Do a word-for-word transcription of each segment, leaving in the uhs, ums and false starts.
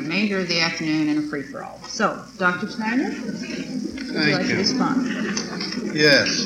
remainder of the afternoon in a free-for-all. So, Doctor Schneider, would you Thank like you. to respond? Yes.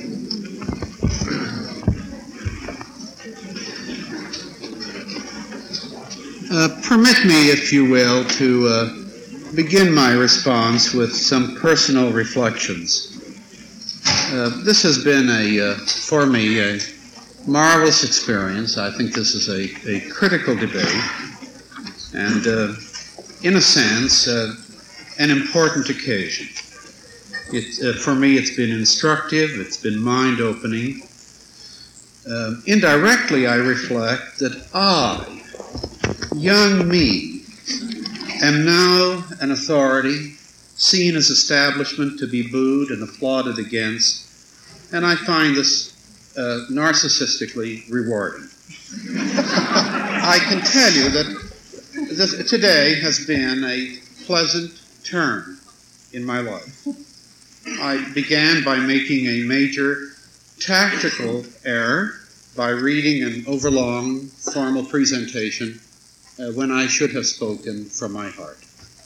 Uh, permit me, if you will, to uh, begin my response with some personal reflections. Uh, this has been, a, uh, for me, a marvelous experience. I think this is a, a critical debate and, uh, in a sense, uh, an important occasion. It, uh, for me, it's been instructive, it's been mind-opening. Uh, indirectly, I reflect that I, young me, am now an authority seen as establishment to be booed and applauded against, and I find this uh, narcissistically rewarding. I can tell you that this, today has been a pleasant turn in my life. I began by making a major tactical error by reading an overlong formal presentation uh, when I should have spoken from my heart.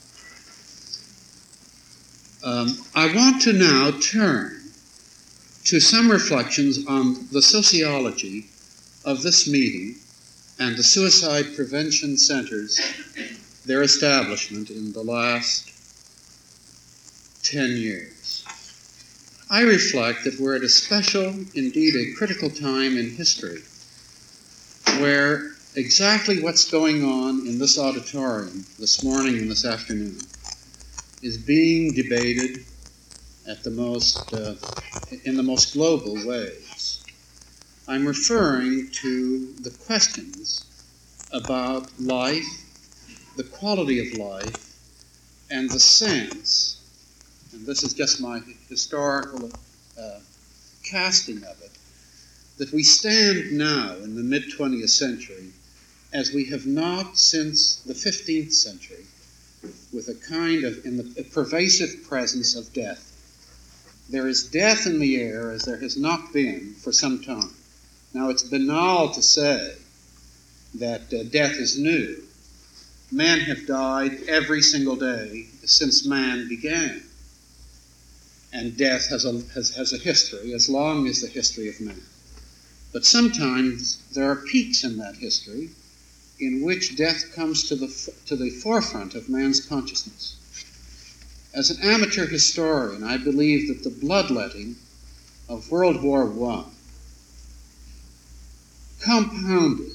Um, I want to now turn to some reflections on the sociology of this meeting and the suicide prevention centers, their establishment in the last ten years. I reflect that we're at a special, indeed a critical time in history, where exactly what's going on in this auditorium this morning and this afternoon is being debated at the most, uh, in the most global ways. I'm referring to the questions about life, the quality of life, and the sense, and this is just my historical uh, casting of it, that we stand now in the mid-twentieth century as we have not since the fifteenth century, with a kind of in the a pervasive presence of death. There is death in the air as there has not been for some time. Now, it's banal to say that uh, death is new. Men have died every single day since man began. And death has a, has, has a history as long as the history of man. But sometimes there are peaks in that history in which death comes to the, to the forefront of man's consciousness. As an amateur historian, I believe that the bloodletting of World War One, compounded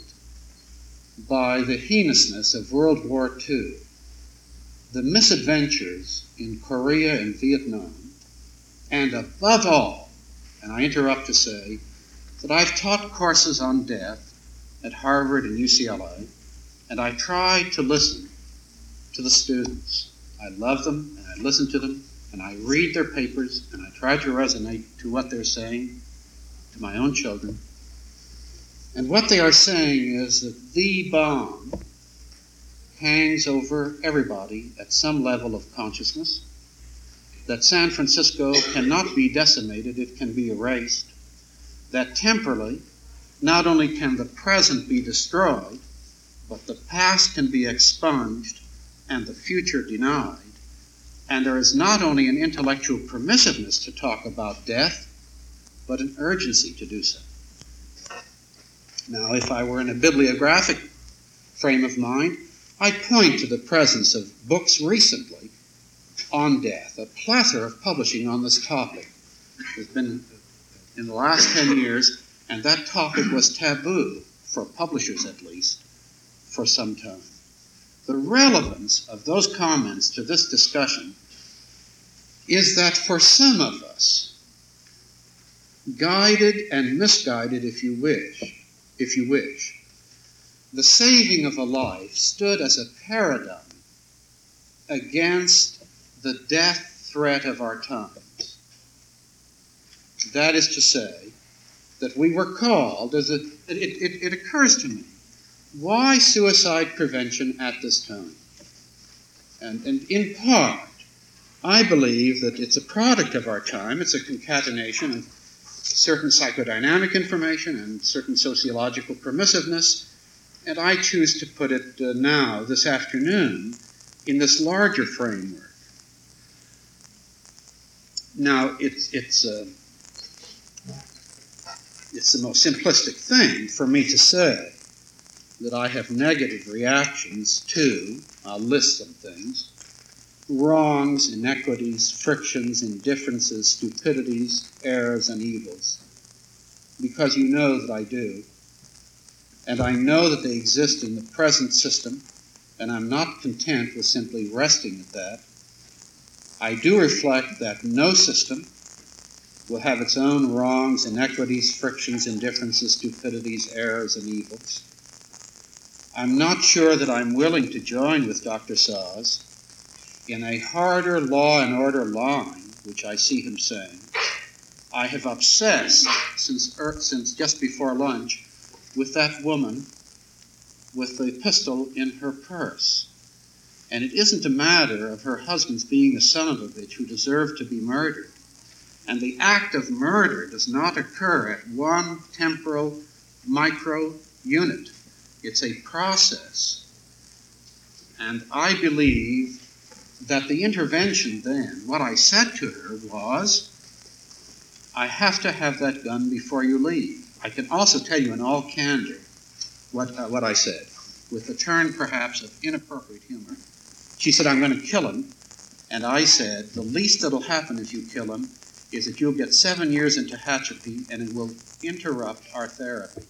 by the heinousness of World War Two, the misadventures in Korea and Vietnam, and above all, and I interrupt to say that I've taught courses on death at Harvard and U C L A, and I try to listen to the students. I love them, and I listen to them, and I read their papers, and I try to resonate to what they're saying to my own children. And what they are saying is that the bomb hangs over everybody at some level of consciousness, that San Francisco cannot be decimated, it can be erased, that temporally, not only can the present be destroyed, but the past can be expunged and the future denied. And there is not only an intellectual permissiveness to talk about death, but an urgency to do so. Now, if I were in a bibliographic frame of mind, I'd point to the presence of books recently on death, a plethora of publishing on this topic. There's been in the last ten years, and that topic was taboo, for publishers at least, for some time. The relevance of those comments to this discussion is that for some of us, guided and misguided, if you wish, if you wish, the saving of a life stood as a paradigm against the death threat of our times. That is to say, that we were called, as it, it, it, it occurs to me, why suicide prevention at this time? And, and in part, I believe that it's a product of our time. It's a concatenation of certain psychodynamic information and certain sociological permissiveness. And I choose to put it uh, now, this afternoon, in this larger framework. Now, it's, it's, uh, it's the most simplistic thing for me to say that I have negative reactions to, I'll list some things, wrongs, inequities, frictions, indifferences, stupidities, errors, and evils, because you know that I do. And I know that they exist in the present system, and I'm not content with simply resting at that. I do reflect that no system will have its own wrongs, inequities, frictions, indifferences, stupidities, errors, and evils. I'm not sure that I'm willing to join with Doctor Saz in a harder law and order line, which I see him saying. I have obsessed since, er, since just before lunch with that woman with the pistol in her purse. And it isn't a matter of her husband's being a son of a bitch who deserved to be murdered. And the act of murder does not occur at one temporal micro unit. It's a process. And I believe that the intervention then, what I said to her was, I have to have that gun before you leave. I can also tell you in all candor what, uh, what I said, with a turn perhaps of inappropriate humor. She said, I'm going to kill him. And I said, the least that'll happen if you kill him is that you'll get seven years into Tehachapi and it will interrupt our therapy.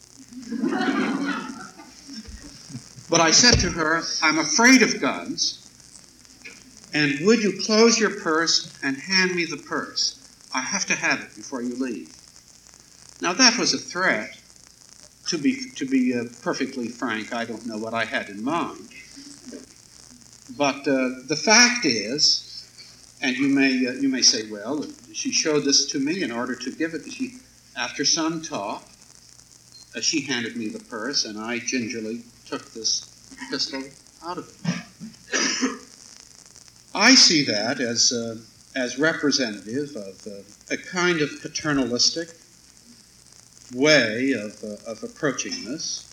But I said to her, I'm afraid of guns, and would you close your purse and hand me the purse? I have to have it before you leave. Now that was a threat. To be, to be uh, perfectly frank, I don't know what I had in mind. But uh, the fact is, and you may, uh, you may say, well, she showed this to me in order to give it. She, after some talk, uh, she handed me the purse, and I gingerly took this pistol out of it. I see that as, uh, as representative of uh, a kind of paternalistic way of, uh, of approaching this.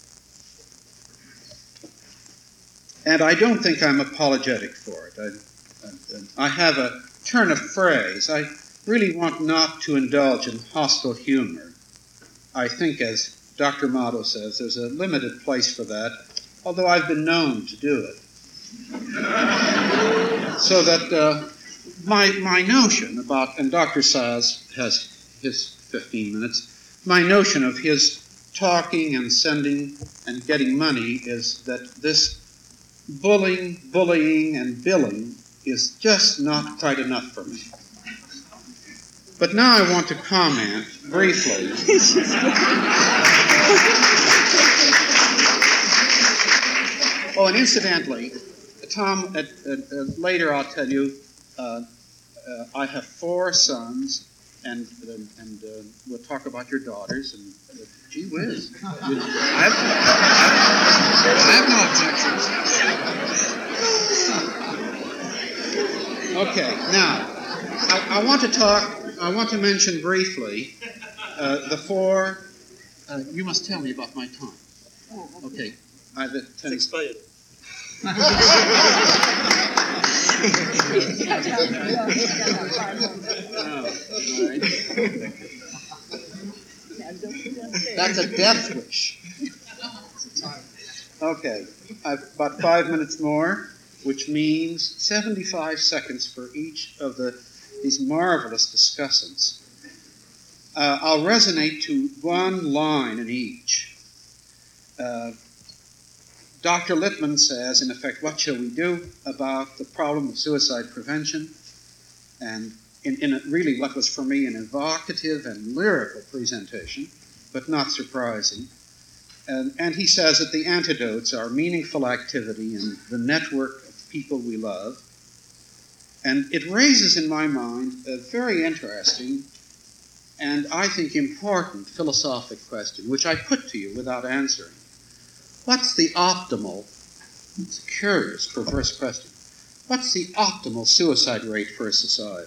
And I don't think I'm apologetic for it. I, I, I have a turn of phrase. I really want not to indulge in hostile humor. I think, as Doctor Motto says, there's a limited place for that, although I've been known to do it. So that uh, my, my notion about, and Doctor Saz has his fifteen minutes, my notion of his talking and sending and getting money is that this bullying, bullying, and billing is just not quite enough for me. But now I want to comment briefly. Oh, and incidentally, Tom, at, at, uh, later I'll tell you, uh, uh, I have four sons, and and, and uh, we'll talk about your daughters, and uh, gee whiz. I have, I have no objections. Okay, now, I, I want to talk, I want to mention briefly uh, the four, uh, you must tell me about my time. Okay. I have it. It's expired. Oh, all right. That's a death wish. Okay, I've about five minutes more, which means seventy-five seconds for each of the these marvelous discussants. Uh, I'll resonate to one line in each. Uh, Doctor Littman says, in effect, what shall we do about the problem of suicide prevention? And in, in a, really what was for me an evocative and lyrical presentation, but not surprising. And, and he says that the antidotes are meaningful activity in the network of people we love. And it raises in my mind a very interesting and I think important philosophic question, which I put to you without answering. What's the optimal, it's a curious, perverse question, what's the optimal suicide rate for a society?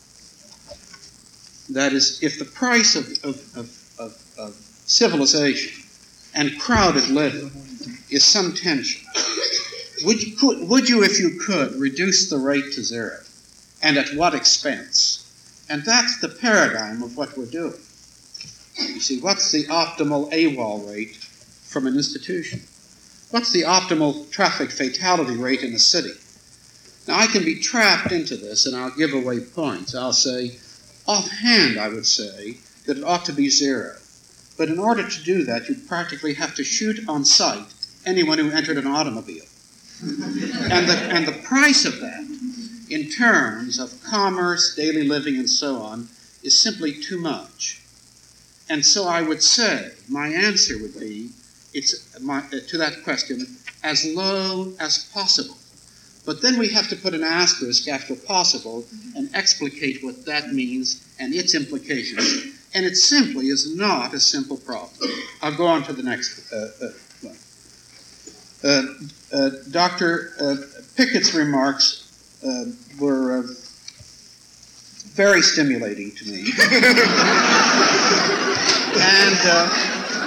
That is, if the price of, of, of, of, of civilization and crowded living is some tension would you, could, would you, if you could, reduce the rate to zero? And at what expense? And that's the paradigm of what we're doing. You see, what's the optimal AWOL rate from an institution? What's the optimal traffic fatality rate in a city? Now, I can be trapped into this, and I'll give away points. I'll say, offhand, I would say that it ought to be zero. But in order to do that, you'd practically have to shoot on sight anyone who entered an automobile. and, the, and the price of that, in terms of commerce, daily living, and so on, is simply too much. And so I would say, my answer would be, it's my, uh, to that question, as low as possible. But then we have to put an asterisk after possible and explicate what that means and its implications. And it simply is not a simple problem. I'll go on to the next uh, uh, one. Uh, uh, Doctor Uh, Pickett's remarks uh, were uh, very stimulating to me. and uh,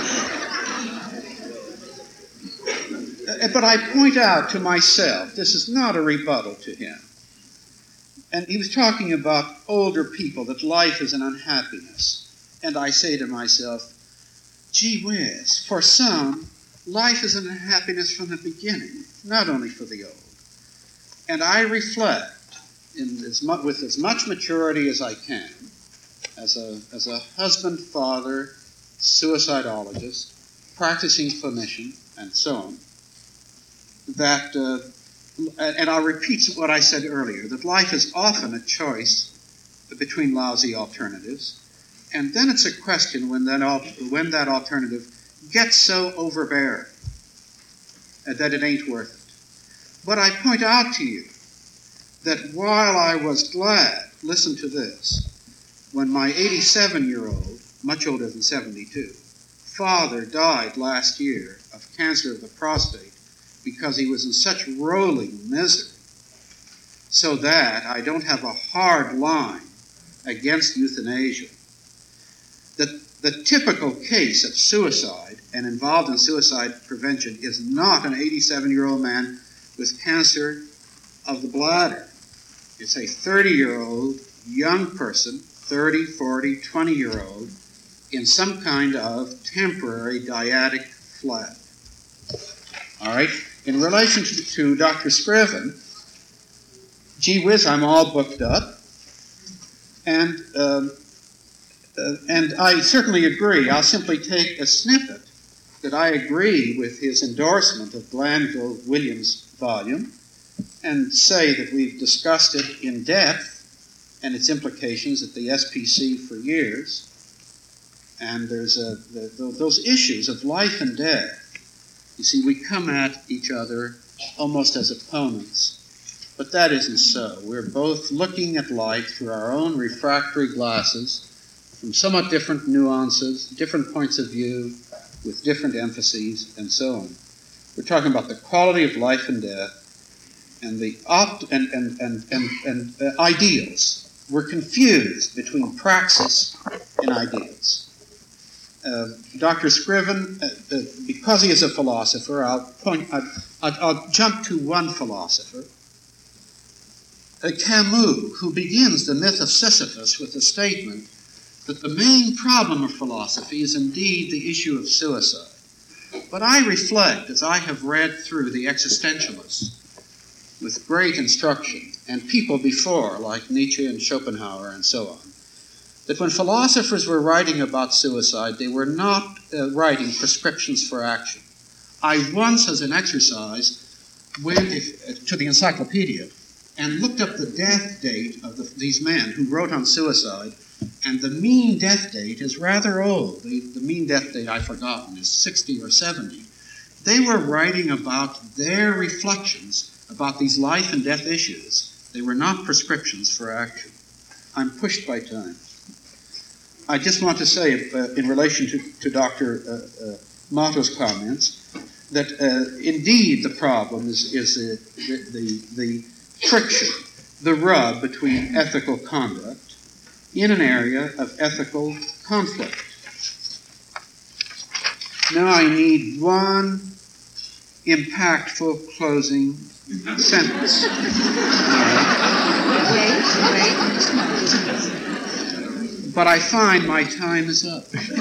But I point out to myself, this is not a rebuttal to him. And he was talking about older people, that life is an unhappiness. And I say to myself, gee whiz, for some, life is an unhappiness from the beginning, not only for the old. And I reflect in as mu- with as much maturity as I can, as a, as a husband, father, suicidologist, practicing clinician, and so on, that, uh, and I'll repeat what I said earlier, that life is often a choice between lousy alternatives, and then it's a question when that, al- when that alternative gets so overbearing uh, that it ain't worth it. But I point out to you that while I was glad, listen to this, when my eighty-seven-year-old, much older than seventy-two, father died last year of cancer of the prostate, because he was in such rolling misery, so that I don't have a hard line against euthanasia. The, the typical case of suicide and involved in suicide prevention is not an eighty-seven-year-old man with cancer of the bladder. It's a thirty-year-old young person, thirty, forty, twenty-year-old, in some kind of temporary dyadic flap. All right? In relation to, to Doctor Scriven, gee whiz, I'm all booked up. And, um, uh, and I certainly agree. I'll simply take a snippet that I agree with his endorsement of Glanville-Williams' volume and say that we've discussed it in depth and its implications at the S P C for years. And there's a, the, those issues of life and death. You see, we come at each other almost as opponents, but that isn't so. We're both looking at life through our own refractory glasses, from somewhat different nuances, different points of view, with different emphases, and so on. We're talking about the quality of life and death, and the opt and and and and, and uh, ideals. We're confused between praxis and ideals. Uh, Doctor Scriven, uh, uh, because he is a philosopher, I'll point. I'll, I'll, I'll jump to one philosopher, uh, Camus, who begins the myth of Sisyphus with the statement that the main problem of philosophy is indeed the issue of suicide. But I reflect, as I have read through the existentialists with great instruction, and people before, like Nietzsche and Schopenhauer and so on, that when philosophers were writing about suicide, they were not uh, writing prescriptions for action. I once, as an exercise, went if, uh, to the encyclopedia and looked up the death date of the, these men who wrote on suicide, and the mean death date is rather old. The, the mean death date, I've forgotten, is sixty or seventy. They were writing about their reflections about these life and death issues. They were not prescriptions for action. I'm pushed by time. I just want to say, uh, in relation to, to Doctor Uh, uh, Motto's comments, that uh, indeed the problem is, is uh, the, the, the friction, the rub between ethical conduct in an area of ethical conflict. Now I need one impactful closing sentence. Wait, wait. But I find my time is up.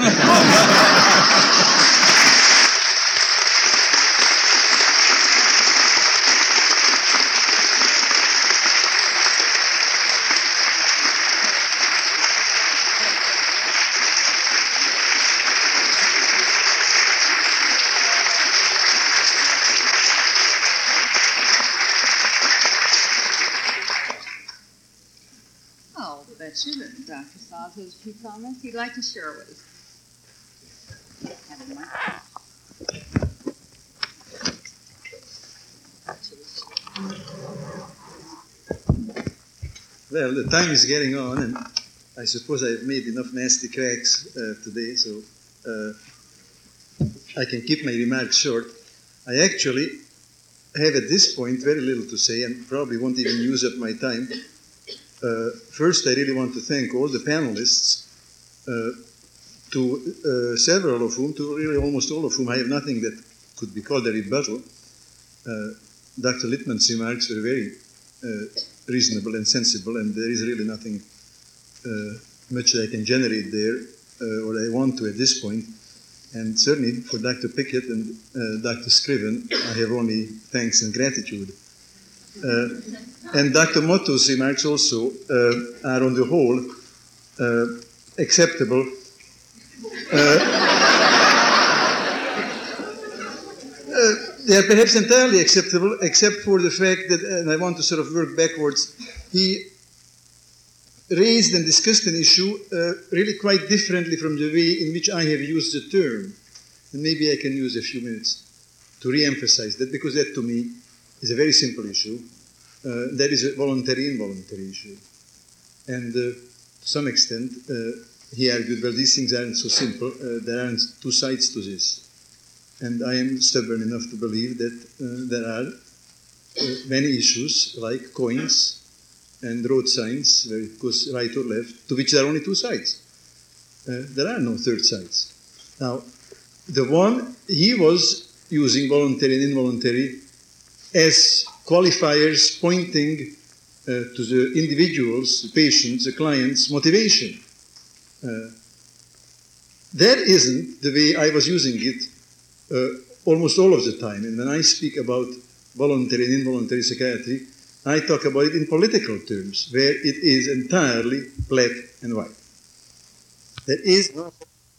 Oh, bet you that Doctor Saz has a few comments he'd like to share with us. Have a mic. Well, the time is getting on, and I suppose I've made enough nasty cracks uh, today, so uh, I can keep my remarks short. I actually have at this point very little to say and probably won't even use up my time. Uh, first, I really want to thank all the panelists, uh, to uh, several of whom, to really almost all of whom, I have nothing that could be called a rebuttal. Uh, Doctor Littman's remarks were very uh, reasonable and sensible, and there is really nothing uh, much that I can generate there, uh, or I want to at this point. And certainly for Doctor Pickett and uh, Doctor Scriven, I have only thanks and gratitude. Uh, and Doctor Motto's remarks also uh, are on the whole uh, acceptable. Uh, uh, they are perhaps entirely acceptable, except for the fact that, and I want to sort of work backwards, he raised and discussed an issue uh, really quite differently from the way in which I have used the term. And maybe I can use a few minutes to re-emphasize that, because that to me is a very simple issue. Uh, that is a voluntary-involuntary issue. And uh, to some extent, uh, he argued, well, these things aren't so simple. Uh, there aren't two sides to this. And I am stubborn enough to believe that uh, there are uh, many issues, like coins and road signs, where it goes right or left, to which there are only two sides. Uh, there are no third sides. Now, the one he was using, voluntary and involuntary, as qualifiers pointing uh, to the individual's, the patient's, the client's motivation. Uh, that isn't the way I was using it uh, almost all of the time. And when I speak about voluntary and involuntary psychiatry, I talk about it in political terms, where it is entirely black and white. There is no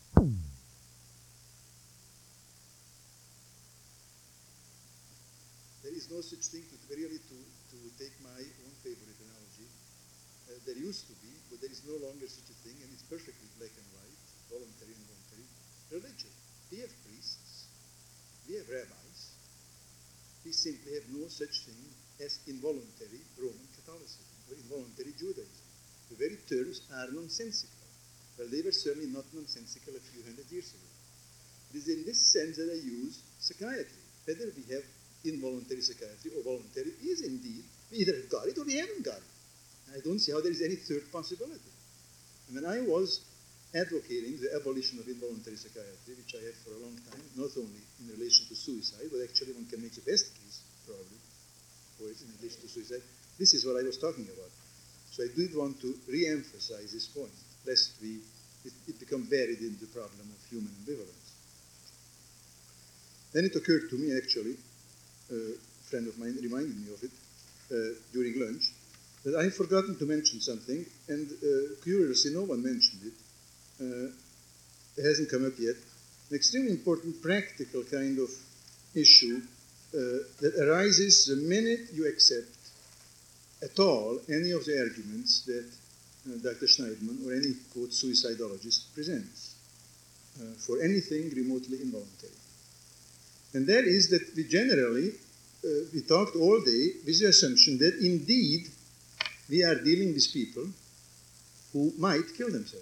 there is no such thing, to, really, to, to take my own favorite analogy. Uh, there used to be, but there is no longer such a thing, and it's perfectly black and white, voluntary and involuntary. Religion. We have priests, we have rabbis. We simply have no such thing as involuntary Roman Catholicism or involuntary Judaism. The very terms are nonsensical. Well, they were certainly not nonsensical a few hundred years ago. It is in this sense that I use psychiatry. Whether we have involuntary psychiatry or voluntary is indeed, we either have got it or we haven't got it. I don't see how there is any third possibility. And when I was advocating the abolition of involuntary psychiatry, which I have for a long time, not only in relation to suicide, but actually one can make the best case, probably, for it in relation to suicide, this is what I was talking about. So I did want to re-emphasize this point, lest we, it, it become buried in the problem of human ambivalence. Then it occurred to me, actually, a friend of mine reminded me of it uh, during lunch, that I had forgotten to mention something, and uh, curiously no one mentioned it. Uh, it hasn't come up yet. An extremely important practical kind of issue uh, that arises the minute you accept at all any of the arguments that uh, Doctor Schneidman or any, quote, suicidologist presents uh, for anything remotely involuntary. And that is that we generally, uh, we talked all day with the assumption that indeed we are dealing with people who might kill themselves.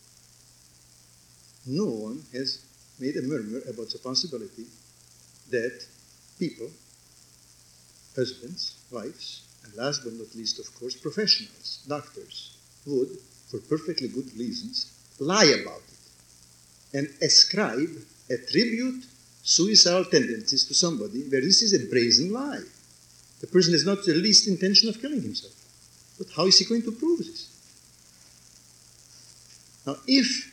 No one has made a murmur about the possibility that people, husbands, wives, and last but not least, of course, professionals, doctors, would, for perfectly good reasons, lie about it and ascribe, attribute suicidal tendencies to somebody where this is a brazen lie. The person has not the least intention of killing himself. But how is he going to prove this? Now, if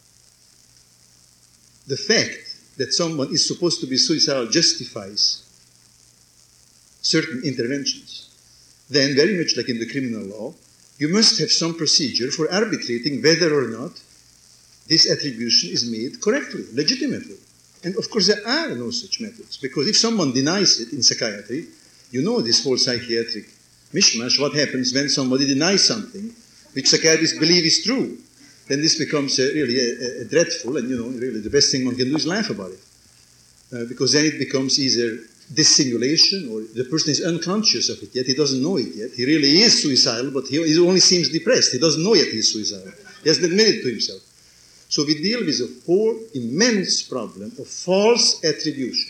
the fact that someone is supposed to be suicidal justifies certain interventions, then very much like in the criminal law, you must have some procedure for arbitrating whether or not this attribution is made correctly, legitimately. And of course there are no such methods, because if someone denies it in psychiatry, you know this whole psychiatric mishmash, what happens when somebody denies something which psychiatrists believe is true. Then this becomes uh, really a, a dreadful, and you know, really the best thing one can do is laugh about it. Uh, because then it becomes either dissimulation, or the person is unconscious of it yet, he doesn't know it yet. He really is suicidal, but he, he only seems depressed. He doesn't know yet he's suicidal. He hasn't admitted to himself. So we deal with a whole immense problem of false attribution,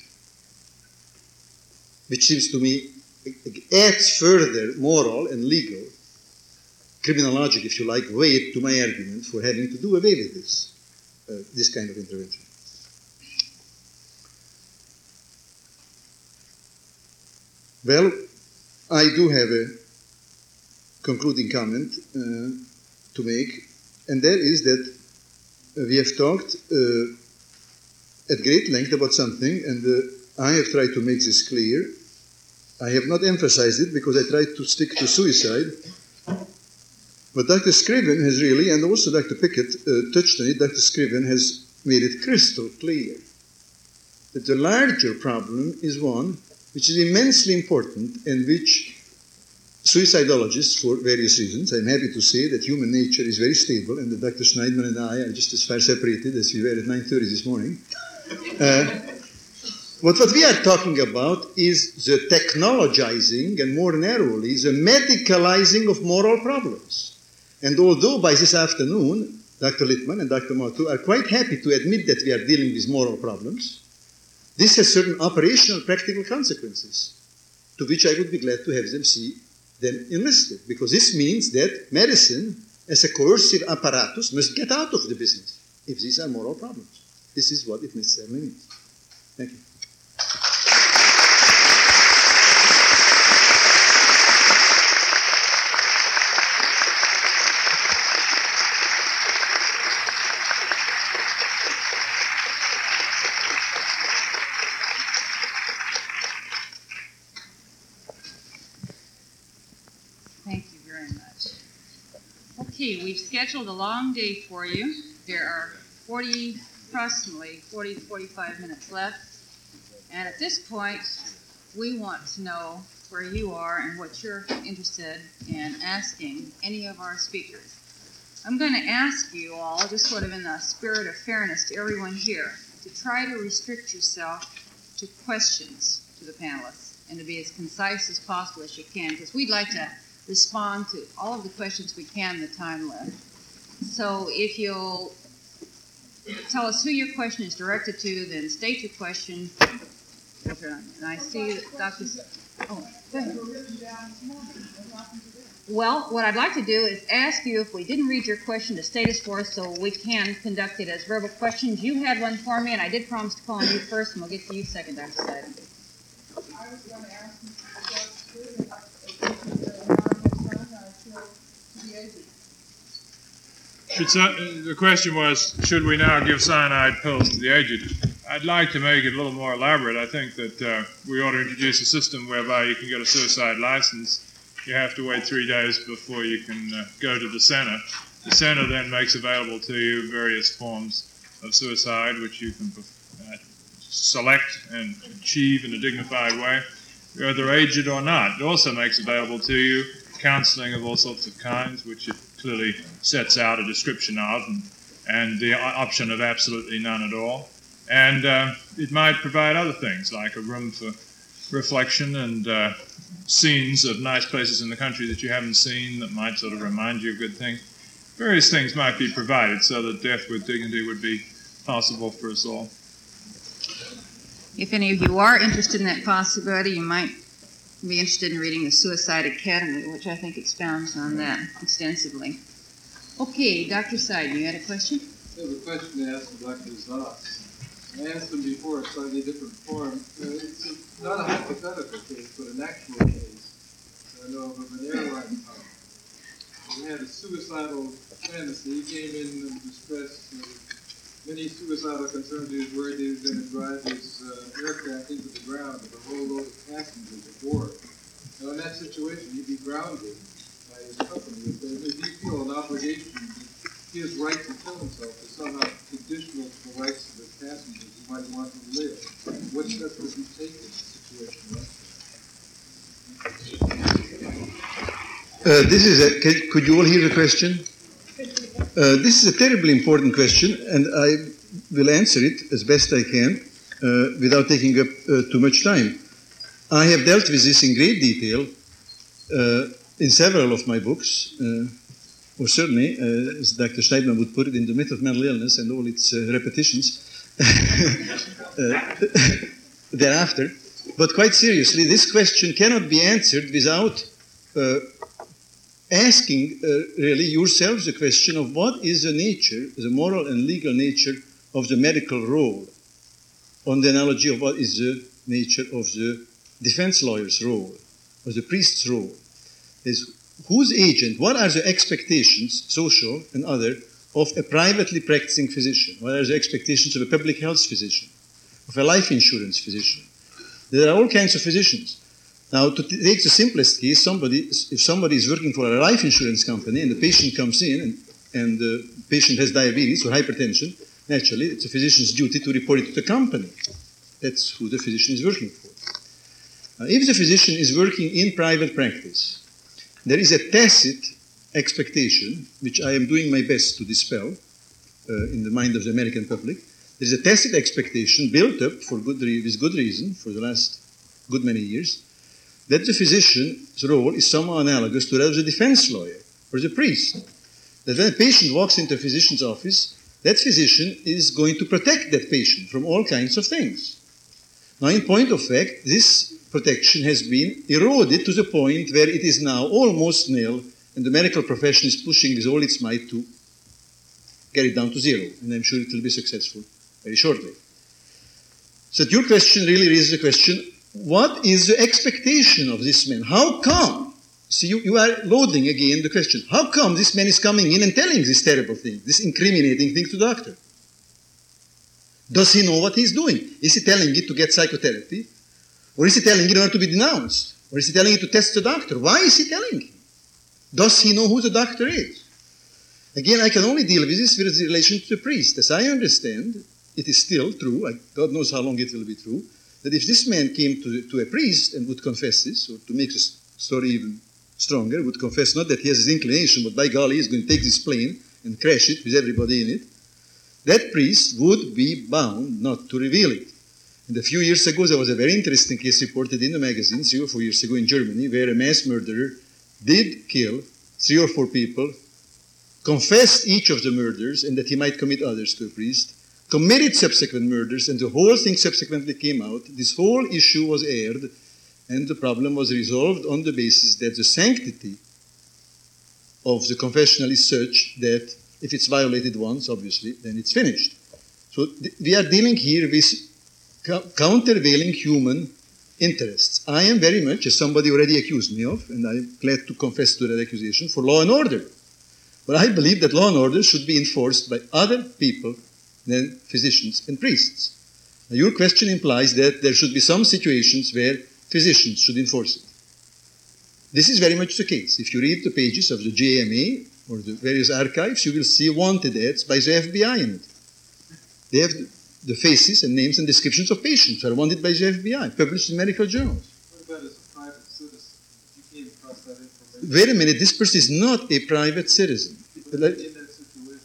which seems to me adds further moral and legal, criminologic, if you like, weight to my argument for having to do away with this, uh, this kind of intervention. Well, I do have a concluding comment uh, to make, and that is that uh, we have talked uh, at great length about something, and uh, I have tried to make this clear. I have not emphasized it because I tried to stick to suicide, but Doctor Scriven has really, and also Doctor Pickett uh, touched on it, Doctor Scriven has made it crystal clear that the larger problem is one which is immensely important and which suicidologists, for various reasons, I'm happy to say that human nature is very stable and that Doctor Schneidman and I are just as far separated as we were at nine thirty this morning. Uh, But what we are talking about is the technologizing, and more narrowly, the medicalizing of moral problems. And although by this afternoon, Doctor Littman and Doctor Matu are quite happy to admit that we are dealing with moral problems, this has certain operational practical consequences, to which I would be glad to have them see them enlisted. Because this means that medicine, as a coercive apparatus, must get out of the business if these are moral problems. This is what it necessarily means. Thank you. Thank you very much. Okay, we've scheduled a long day for you. There are forty, approximately forty to forty-five minutes left. And at this point, we want to know where you are and what you're interested in asking any of our speakers. I'm going to ask you all, just sort of in the spirit of fairness to everyone here, to try to restrict yourself to questions to the panelists and to be as concise as possible as you can, because we'd like to respond to all of the questions we can in the time left. So if you'll tell us who your question is directed to, then state your question. And I see that Doctor Oh, go ahead. Well, what I'd like to do is ask you, if we didn't read your question, to state it for us so we can conduct it as verbal questions. You had one for me, and I did promise to call on you first, and we'll get to you second, Doctor Seiden. I was going to ask Mister Judge to the agent. Should, the question was, should we now give cyanide pills to the aged? I'd like to make it a little more elaborate. I think that uh, we ought to introduce a system whereby you can get a suicide license. You have to wait three days before you can uh, go to the center. The center then makes available to you various forms of suicide, which you can uh, select and achieve in a dignified way, whether aged or not. It also makes available to you counseling of all sorts of kinds, which it clearly sets out a description of, and, and the option of absolutely none at all. And uh, it might provide other things, like a room for reflection and uh, scenes of nice places in the country that you haven't seen that might sort of remind you of good things. Various things might be provided so that death with dignity would be possible for us all. If any of you are interested in that possibility, you might be interested in reading the Suicide Academy, which I think expounds on that extensively. Okay, Doctor Seiden, you had a question? I have a question to ask Doctor Zoss. I asked them before, a slightly different form. Uh, it's a, not a hypothetical case, but an actual case. I know of an airline pilot who had a suicidal fantasy. He came in in distress. Uh, many suicidal concerns. He was worried he was going to drive his uh, aircraft into the ground with a whole load of passengers aboard. Now, in that situation, he'd be grounded by his company. If he feel an obligation, his right to kill himself is somehow conditional to the rights of his passengers who might want to live. What steps would you take in a situation like that? Uh, this is a, can, could you all hear the question? Uh, this is a terribly important question, and I will answer it as best I can uh, without taking up uh, too much time. I have dealt with this in great detail uh, in several of my books, uh, or certainly, uh, as Doctor Steidman would put it, in The Myth of Mental Illness and all its uh, repetitions uh, thereafter. But quite seriously, this question cannot be answered without uh, asking uh, really yourselves the question of what is the nature, the moral and legal nature of the medical role, on the analogy of what is the nature of the defense lawyer's role, or the priest's role. Is whose agent, what are the expectations, social and other, of a privately practicing physician? What are the expectations of a public health physician, of a life insurance physician? There are all kinds of physicians. Now, to take the simplest case, somebody, if somebody is working for a life insurance company and the patient comes in and, and the patient has diabetes or hypertension, naturally, it's a physician's duty to report it to the company. That's who the physician is working for. Now, if the physician is working in private practice, there is a tacit expectation, which I am doing my best to dispel uh, in the mind of the American public. There is a tacit expectation built up for good re- with good reason for the last good many years, that the physician's role is somehow analogous to that of the defense lawyer or the priest. That when a patient walks into a physician's office, that physician is going to protect that patient from all kinds of things. Now, in point of fact, this protection has been eroded to the point where it is now almost nil, and the medical profession is pushing with all its might to get it down to zero, and I'm sure it will be successful very shortly. So your question really raises the question, what is the expectation of this man? How come? See, you, you are loading again the question. How come this man is coming in and telling this terrible thing, this incriminating thing to the doctor? Does he know what he's doing? Is he telling it to get psychotherapy? Or is he telling it in order to be denounced? Or is he telling it to test the doctor? Why is he telling him? Does he know who the doctor is? Again, I can only deal with this with relation to the priest. As I understand, it is still true, God knows how long it will be true, that if this man came to, to a priest and would confess this, or to make the story even stronger, would confess not that he has his inclination, but by golly, he's going to take this plane and crash it with everybody in it, that priest would be bound not to reveal it. And a few years ago, there was a very interesting case reported in the magazine, three or four years ago in Germany, where a mass murderer did kill three or four people, confessed each of the murders and that he might commit others to a priest, committed subsequent murders, and the whole thing subsequently came out. This whole issue was aired, and the problem was resolved on the basis that the sanctity of the confessional is such that if it's violated once, obviously, then it's finished. So th- we are dealing here with co- countervailing human interests. I am very much, as somebody already accused me of, and I'm glad to confess to that accusation, for law and order. But I believe that law and order should be enforced by other people than physicians and priests. Now, your question implies that there should be some situations where physicians should enforce it. This is very much the case. If you read the pages of the J M A or the various archives, you will see wanted ads by the F B I in it. They have the faces and names and descriptions of patients who are wanted by the F B I, published in medical journals. What about as a private citizen? If you came across that information? Wait a minute, this person is not a private citizen. But in that situation, I was thinking,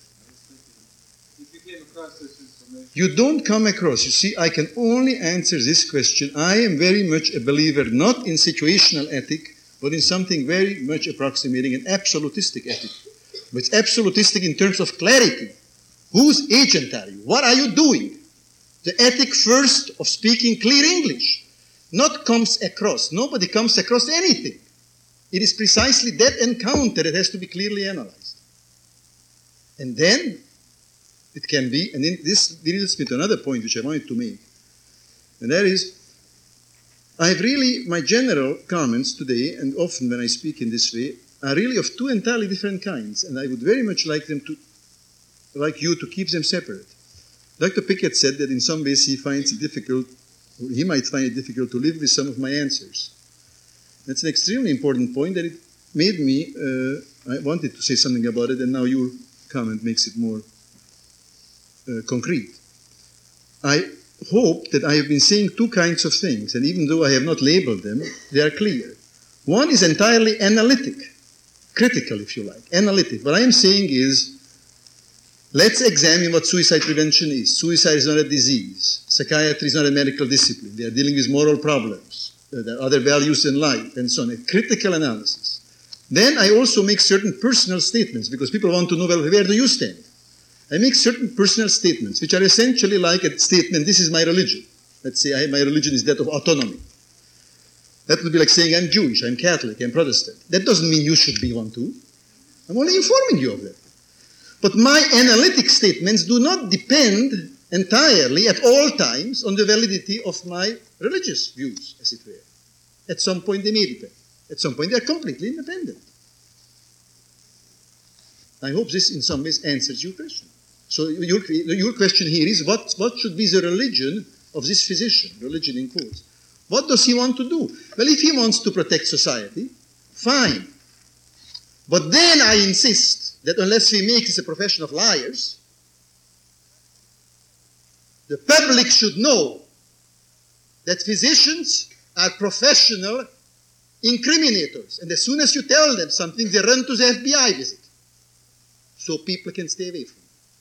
if you came across this information... You don't come across. You see, I can only answer this question. I am very much a believer not in situational ethic, but in something very much approximating an absolutistic ethic. But it's absolutistic in terms of clarity. Whose agent are you? What are you doing? The ethic first of speaking clear English. Not comes across. Nobody comes across anything. It is precisely that encounter that has to be clearly analyzed. And then it can be, and then this leads me to another point which I wanted to make, and that is, I have really, my general comments today, and often when I speak in this way, are really of two entirely different kinds, and I would very much like them to, like you, to keep them separate. Doctor Pickett said that in some ways he finds it difficult, or he might find it difficult to live with some of my answers. That's an extremely important point, and it made me, uh, I wanted to say something about it, and now your comment makes it more uh, concrete. I hope that I have been saying two kinds of things, and even though I have not labeled them, they are clear. One is entirely analytic, critical, if you like, analytic. What I am saying is, let's examine what suicide prevention is. Suicide is not a disease. Psychiatry is not a medical discipline. They are dealing with moral problems. Uh, there are other values in life, and so on. A critical analysis. Then I also make certain personal statements, because people want to know, well, where do you stand? I make certain personal statements, which are essentially like a statement, this is my religion. Let's say I, my religion is that of autonomy. That would be like saying I'm Jewish, I'm Catholic, I'm Protestant. That doesn't mean you should be one too. I'm only informing you of that. But my analytic statements do not depend entirely at all times on the validity of my religious views, as it were. At some point they may depend. At some point they are completely independent. I hope this in some ways answers your question. So your, your question here is, what, what should be the religion of this physician, religion in quotes? What does he want to do? Well, if he wants to protect society, fine. But then I insist that unless we make this a profession of liars, the public should know that physicians are professional incriminators. And as soon as you tell them something, they run to the F B I visit. So people can stay away from it.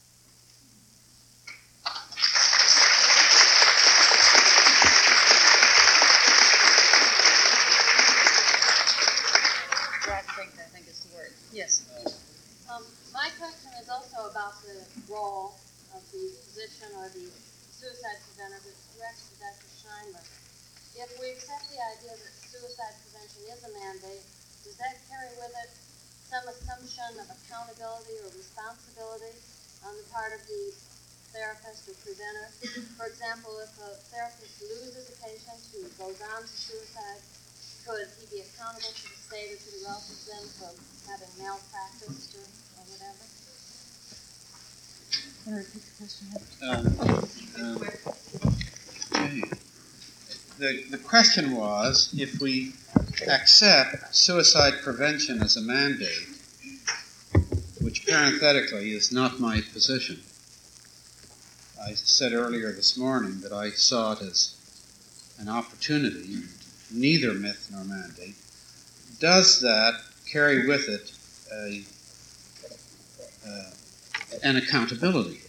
Yes. Um, my question is also about the role of the physician or the suicide preventer, which directs to Doctor Scheinler. If we accept the idea that suicide prevention is a mandate, does that carry with it some assumption of accountability or responsibility on the part of the therapist or preventer? For example, if a therapist loses a patient who goes on to suicide, could he be accountable to the state or to the relatives then for having malpracticed or, or whatever? Can I repeat the question? Um, um, okay. The, the question was, if we accept suicide prevention as a mandate, which parenthetically is not my position. I said earlier this morning that I saw it as an opportunity, neither myth nor mandate. Does that carry with it a, uh, an accountability?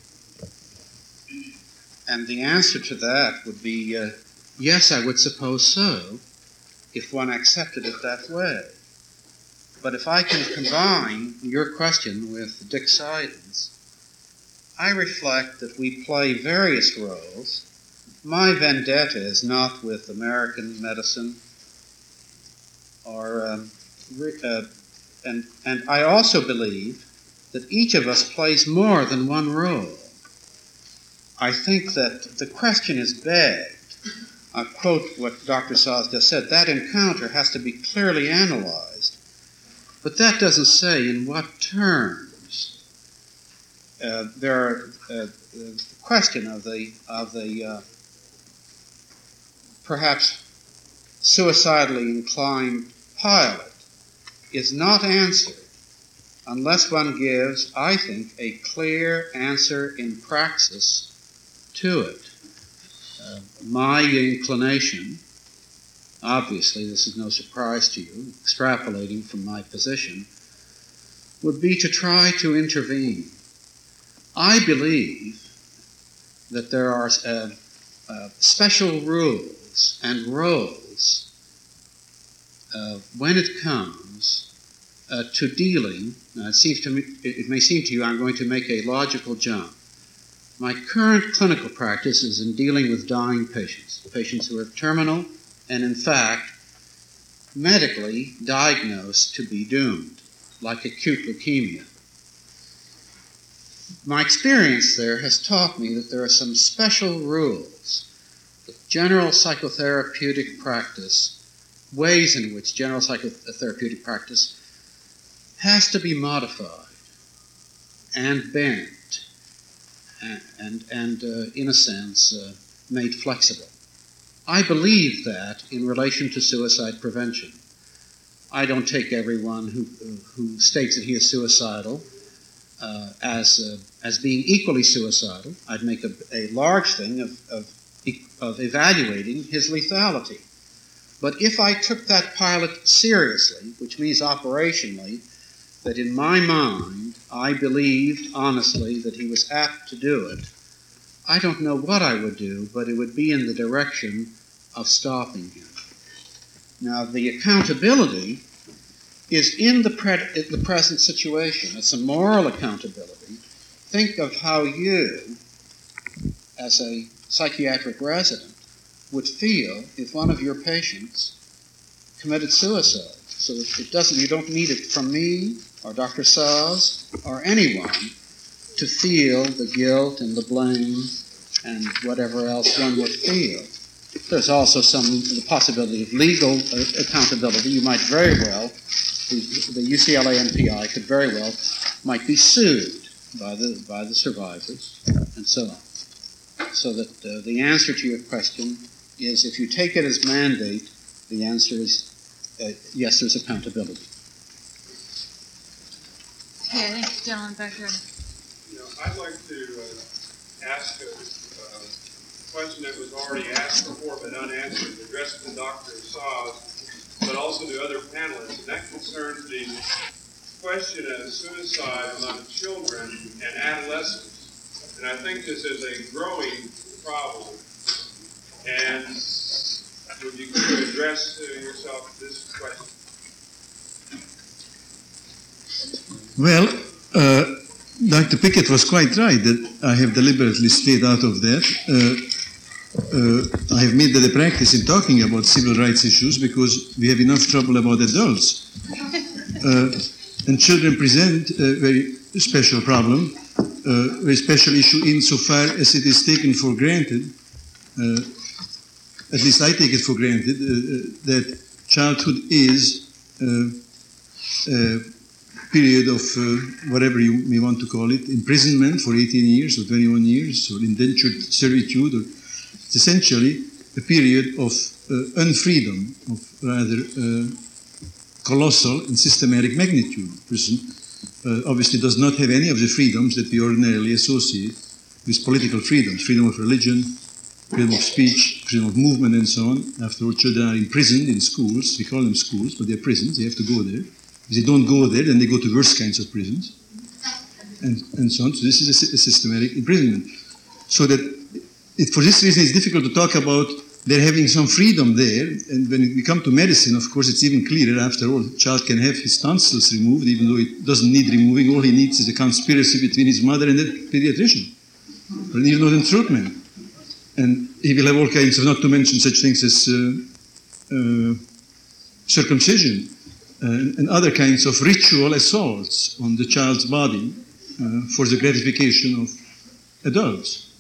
And the answer to that would be uh, yes, I would suppose so, if one accepted it that way. But if I can combine your question with Dick Seidon's, I reflect that we play various roles. My vendetta is not with American medicine, or um, uh, and and I also believe that each of us plays more than one role. I think that the question is begged. I quote what Doctor Saz just said, that encounter has to be clearly analyzed. But that doesn't say in what terms. Uh, there are, uh, the question of the, of the uh, perhaps suicidally inclined pilot is not answered unless one gives, I think, a clear answer in praxis to it. Uh, my inclination, obviously this is no surprise to you, extrapolating from my position, would be to try to intervene. I believe that there are uh, uh, special rules and roles uh, when it comes uh, to dealing. Uh, it seems to me, it may seem to you I'm going to make a logical jump. My current clinical practice is in dealing with dying patients, patients who are terminal and, in fact, medically diagnosed to be doomed, like acute leukemia. my experience there has taught me that there are some special rules. The general psychotherapeutic practice, ways in which general psychotherapeutic practice has to be modified and bent and, and, and uh, in a sense, uh, made flexible. I believe that in relation to suicide prevention. I don't take everyone who, who states that he is suicidal uh, as, uh, as being equally suicidal. I'd make a, a large thing of, of, of evaluating his lethality. But if I took that pilot seriously, which means operationally, that in my mind I believed honestly that he was apt to do it, I don't know what I would do, but it would be in the direction of stopping him. Now, the accountability is in the, pre- the present situation. It's a moral accountability. Think of how you, as a psychiatric resident, would feel if one of your patients committed suicide. So it doesn't, you don't need it from me or Doctor Saz or anyone to feel the guilt and the blame and whatever else one would feel. There's also some the possibility of legal uh, accountability. You might very well, the, the U C L A N P I could very well, might be sued by the by the survivors and so on. So that uh, the answer to your question is, if you take it as mandate, the answer is uh, yes, there's accountability. Okay, I think the gentleman back there. You know, I'd like to uh, ask a uh, question that was already asked before but unanswered, addressed to Doctor Saz, but also to other panelists, and that concerns the question of suicide among children and adolescents. And I think this is a growing problem. And would you could address uh, yourself this question? Well, uh, Doctor Pickett was quite right that I have deliberately stayed out of that. Uh, uh, I have made that a practice in talking about civil rights issues because we have enough trouble about adults. Uh, and children present a very special problem, a very special issue insofar as it is taken for granted, uh, at least I take it for granted, uh, uh, that childhood is uh, a period of uh, whatever you may want to call it, imprisonment for eighteen years or twenty-one years, or indentured servitude, or it's essentially a period of uh, unfreedom, of rather uh, colossal and systematic magnitude. A person uh, obviously does not have any of the freedoms that we ordinarily associate with political freedoms, freedom of religion, freedom of speech, freedom of movement, and so on. After all, children are imprisoned in schools. We call them schools, but they're prisons. They have to go there. If they don't go there, then they go to worse kinds of prisons, and, and so on. So this is a, a systematic imprisonment. So that it, for this reason, it's difficult to talk about there having some freedom there. And when we come to medicine, of course, it's even clearer. After all, a child can have his tonsils removed, even though it doesn't need removing. All he needs is a conspiracy between his mother and the pediatrician, or even an treatment. And he will have all kinds of, not to mention such things as uh, uh, circumcision uh, and other kinds of ritual assaults on the child's body uh, for the gratification of adults.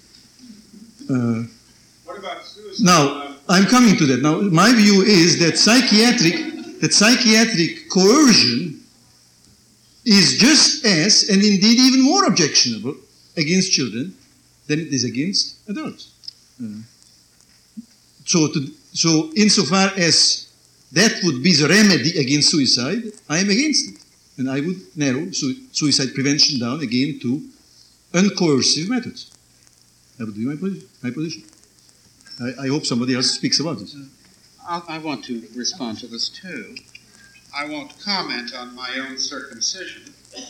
Uh, what about suicide? Now, I'm coming to that. Now, my view is that psychiatric, that psychiatric coercion is just as, and indeed even more objectionable against children than it is against adults. Uh, so, to, so insofar as that would be the remedy against suicide, I am against it. And I would narrow su- suicide prevention down again to uncoercive methods. That would be my position. My position. I, I hope somebody else speaks about this. I, I want to respond to this too. I won't comment on my own circumcision.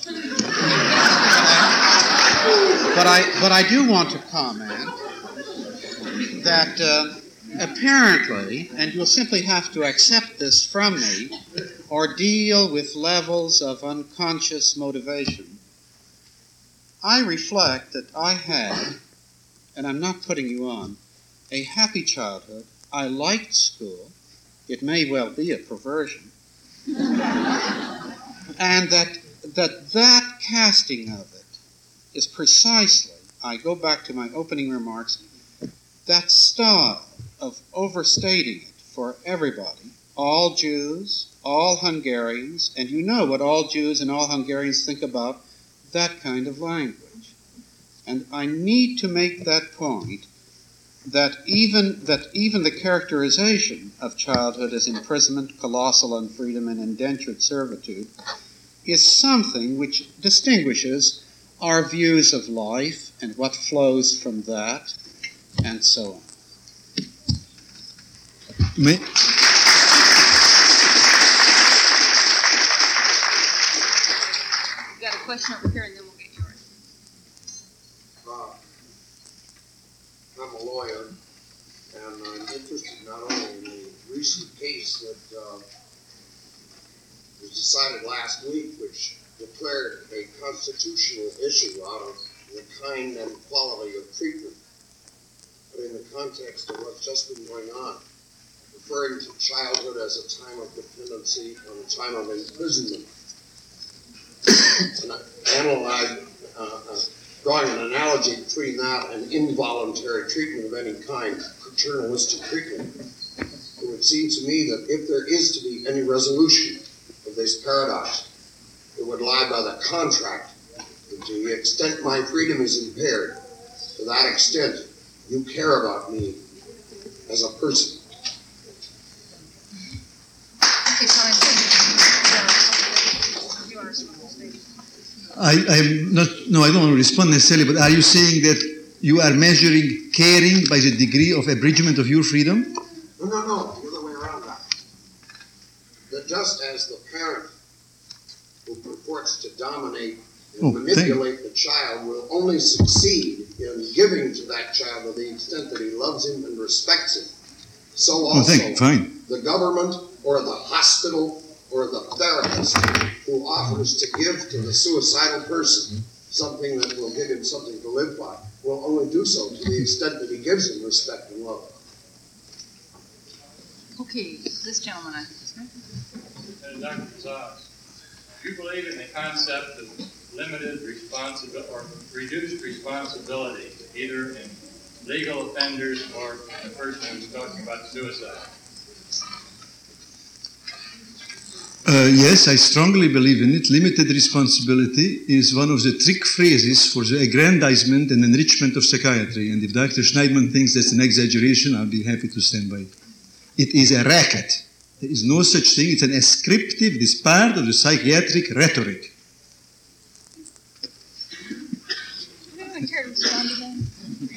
But I, but I do want to comment that uh, apparently, and you'll simply have to accept this from me, or deal with levels of unconscious motivation. I reflect that I had, and I'm not putting you on, a happy childhood. I liked school. It may well be a perversion. And that that that casting of it is precisely, I go back to my opening remarks, that style of overstating it for everybody, all Jews, all Hungarians, and you know what all Jews and all Hungarians think about that kind of language. And I need to make that point that even that even the characterization of childhood as imprisonment, colossal unfreedom, and indentured servitude is something which distinguishes our views of life and what flows from that, and so on. May, We've got a question over here, and then we'll get yours. Uh, I'm a lawyer, and I'm interested not only in the recent case that uh, was decided last week, which declared a constitutional issue out of the kind and quality of treatment, but in the context of what's just been going on, referring to childhood as a time of dependency and a time of imprisonment. And I analyze, uh, uh, drawing an analogy between that and involuntary treatment of any kind, paternalistic treatment, it would seem to me that if there is to be any resolution of this paradox, it would lie by the contract that to the extent my freedom is impaired, to that extent you care about me as a person. Okay, fine. You want to respond? I, I'm not, no, I don't want to respond necessarily, but are you saying that you are measuring caring by the degree of abridgment of your freedom? No, no, no, the other way around that. That just as the parent who purports to dominate and Oh, manipulate the child will only succeed in giving to that child to the extent that he loves him and respects him, so Oh, also thank you. Fine. the government or the hospital or the therapist who offers to give to the suicidal person something that will give him something to live by will only do so to the extent that he gives him respect and love. Okay, this gentleman, I think. Uh, Doctor Zaz, do you believe in the concept of limited responsibility or reduced responsibility, either in legal offenders or the person who's talking about suicide? Uh, yes, I strongly believe in it. Limited responsibility is one of the trick phrases for the aggrandizement and enrichment of psychiatry. And if Doctor Schneidman thinks that's an exaggeration, I'll be happy to stand by it. It is a racket. There is no such thing. It's an ascriptive, it is part of the psychiatric rhetoric. Would anyone care to respond to that?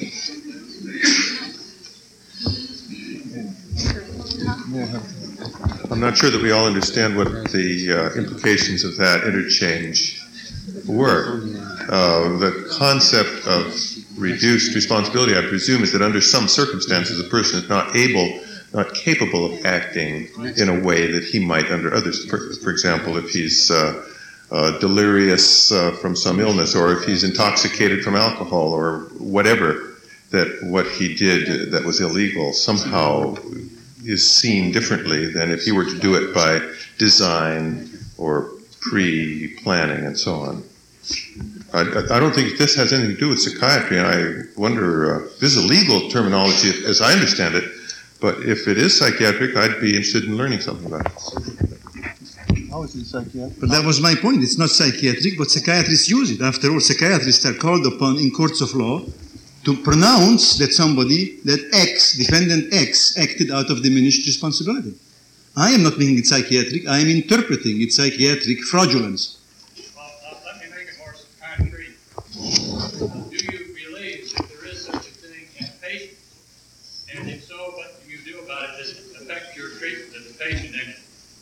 I'm not sure that we all understand what the uh, implications of that interchange were. Uh, the concept of reduced responsibility, I presume, is that under some circumstances a person is not able, not capable of acting in a way that he might under others. For, for example, if he's uh, uh, delirious uh, from some illness, or if he's intoxicated from alcohol, or whatever, that what he did that was illegal somehow is seen differently than if he were to do it by design or pre-planning and so on. I, I don't think this has anything to do with psychiatry, and I wonder, uh, this is a legal terminology as I understand it, but if it is psychiatric, I'd be interested in learning something about it. How is it psychiatric? But that was my point. It's not psychiatric, but psychiatrists use it. After all, psychiatrists are called upon in courts of law to pronounce that somebody, that X, defendant X, acted out of diminished responsibility. I am not making it psychiatric, I am interpreting its psychiatric fraudulence. Well, uh, let me make it more concrete. Do you believe that there is such a thing in a patient? And if so, what do you do about it? Does it affect your treatment of the patient in it?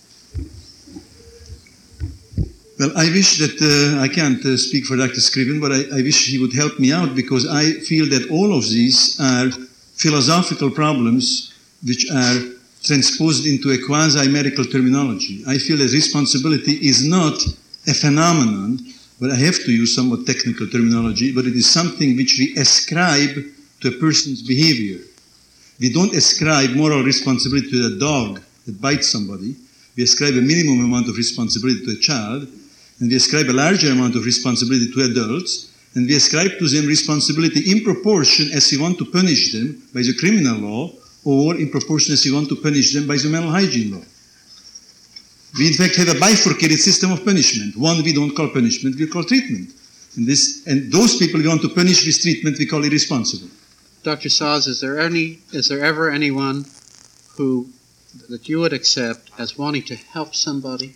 Well, I wish that, uh, I can't uh, speak for Doctor Scriven, but I, I wish he would help me out, because I feel that all of these are philosophical problems which are transposed into a quasi-medical terminology. I feel that responsibility is not a phenomenon, but I have to use somewhat technical terminology, but it is something which we ascribe to a person's behavior. We don't ascribe moral responsibility to a dog that bites somebody. We ascribe a minimum amount of responsibility to a child, and we ascribe a larger amount of responsibility to adults, and we ascribe to them responsibility in proportion as we want to punish them by the criminal law, or in proportion as we want to punish them by the mental hygiene law. We in fact have a bifurcated system of punishment. One we don't call punishment, we call treatment. And, this, and those people we want to punish with treatment we call irresponsible. Doctor Saz, is there any, is there ever anyone who, that you would accept as wanting to help somebody?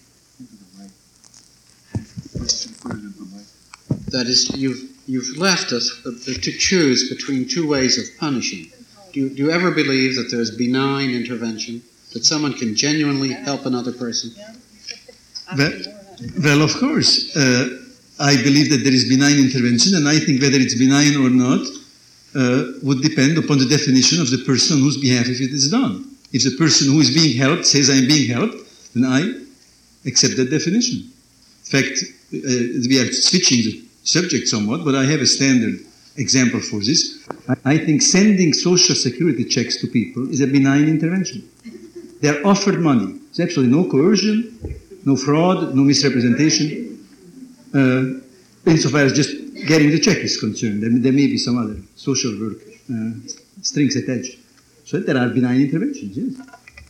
That is, you've, you've left us to choose between two ways of punishing. Do you, do you ever believe that there's benign intervention, that someone can genuinely help another person? Well, well of course. Uh, I believe that there is benign intervention, and I think whether it's benign or not uh, would depend upon the definition of the person on whose behalf it is done. If the person who is being helped says I'm being helped, then I accept that definition. In fact, uh, we are switching the subject somewhat, but I have a standard example for this. I think sending social security checks to people is a benign intervention. They are offered money. There's absolutely no coercion, no fraud, no misrepresentation. Uh, insofar as just getting the check is concerned, there, there may be some other social work uh, strings attached. So there are benign interventions, yes.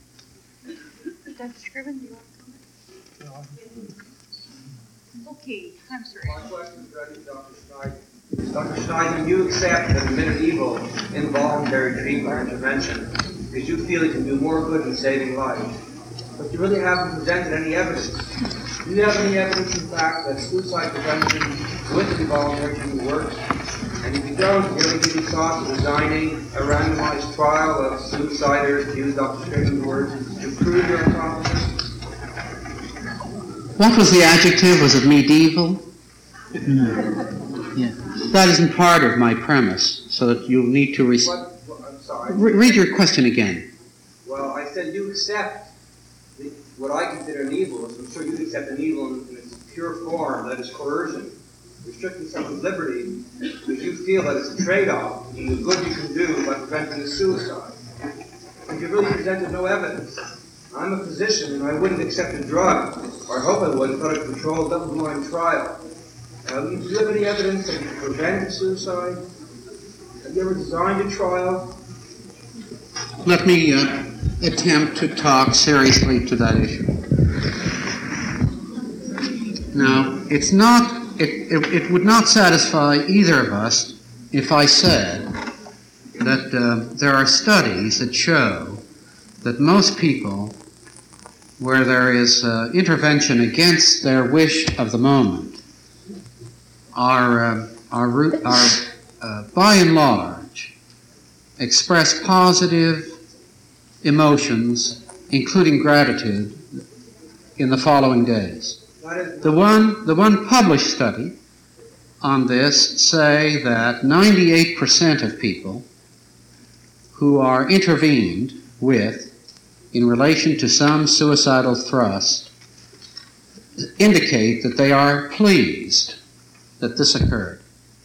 Doctor Scriven, do you want to comment? Okay, I'm sorry. My question is ready, Doctor Schneider. Doctor Schneider, you accept that medieval involuntary treatment or intervention because you feel it can do more good in saving lives, but you really haven't presented any evidence. Do you have any evidence, in fact, that suicide prevention with involuntary treatment works? And if you don't, have you ever given thought to designing a randomized trial of suiciders, to use Doctor Scriven's words, to prove your hypothesis? What was the adjective? Was it medieval? No. Yeah. That isn't part of my premise, so that you'll need to... Re- what, what, I'm sorry. Re- read your question again. Well, I said you accept the, what I consider an evil. I'm sure you accept an evil in, in its pure form, that is coercion, restricting someone's liberty, because you feel that it's a trade-off between the good you can do by preventing the suicide. But you really presented no evidence. I'm a physician, and I wouldn't accept a drug, or I hope I wouldn't, without a controlled double-blind trial. Uh, do you have any evidence that you can prevent suicide? Have you ever designed a trial? Let me uh, attempt to talk seriously to that issue. Now, it's not, it, it, it would not satisfy either of us if I said that uh, there are studies that show that most people, where there is uh, intervention against their wish of the moment, are, uh, are, are uh, by and large, express positive emotions, including gratitude, in the following days. The one, the one published study on this say that ninety-eight percent of people who are intervened with in relation to some suicidal thrust indicate that they are pleased that this occurred.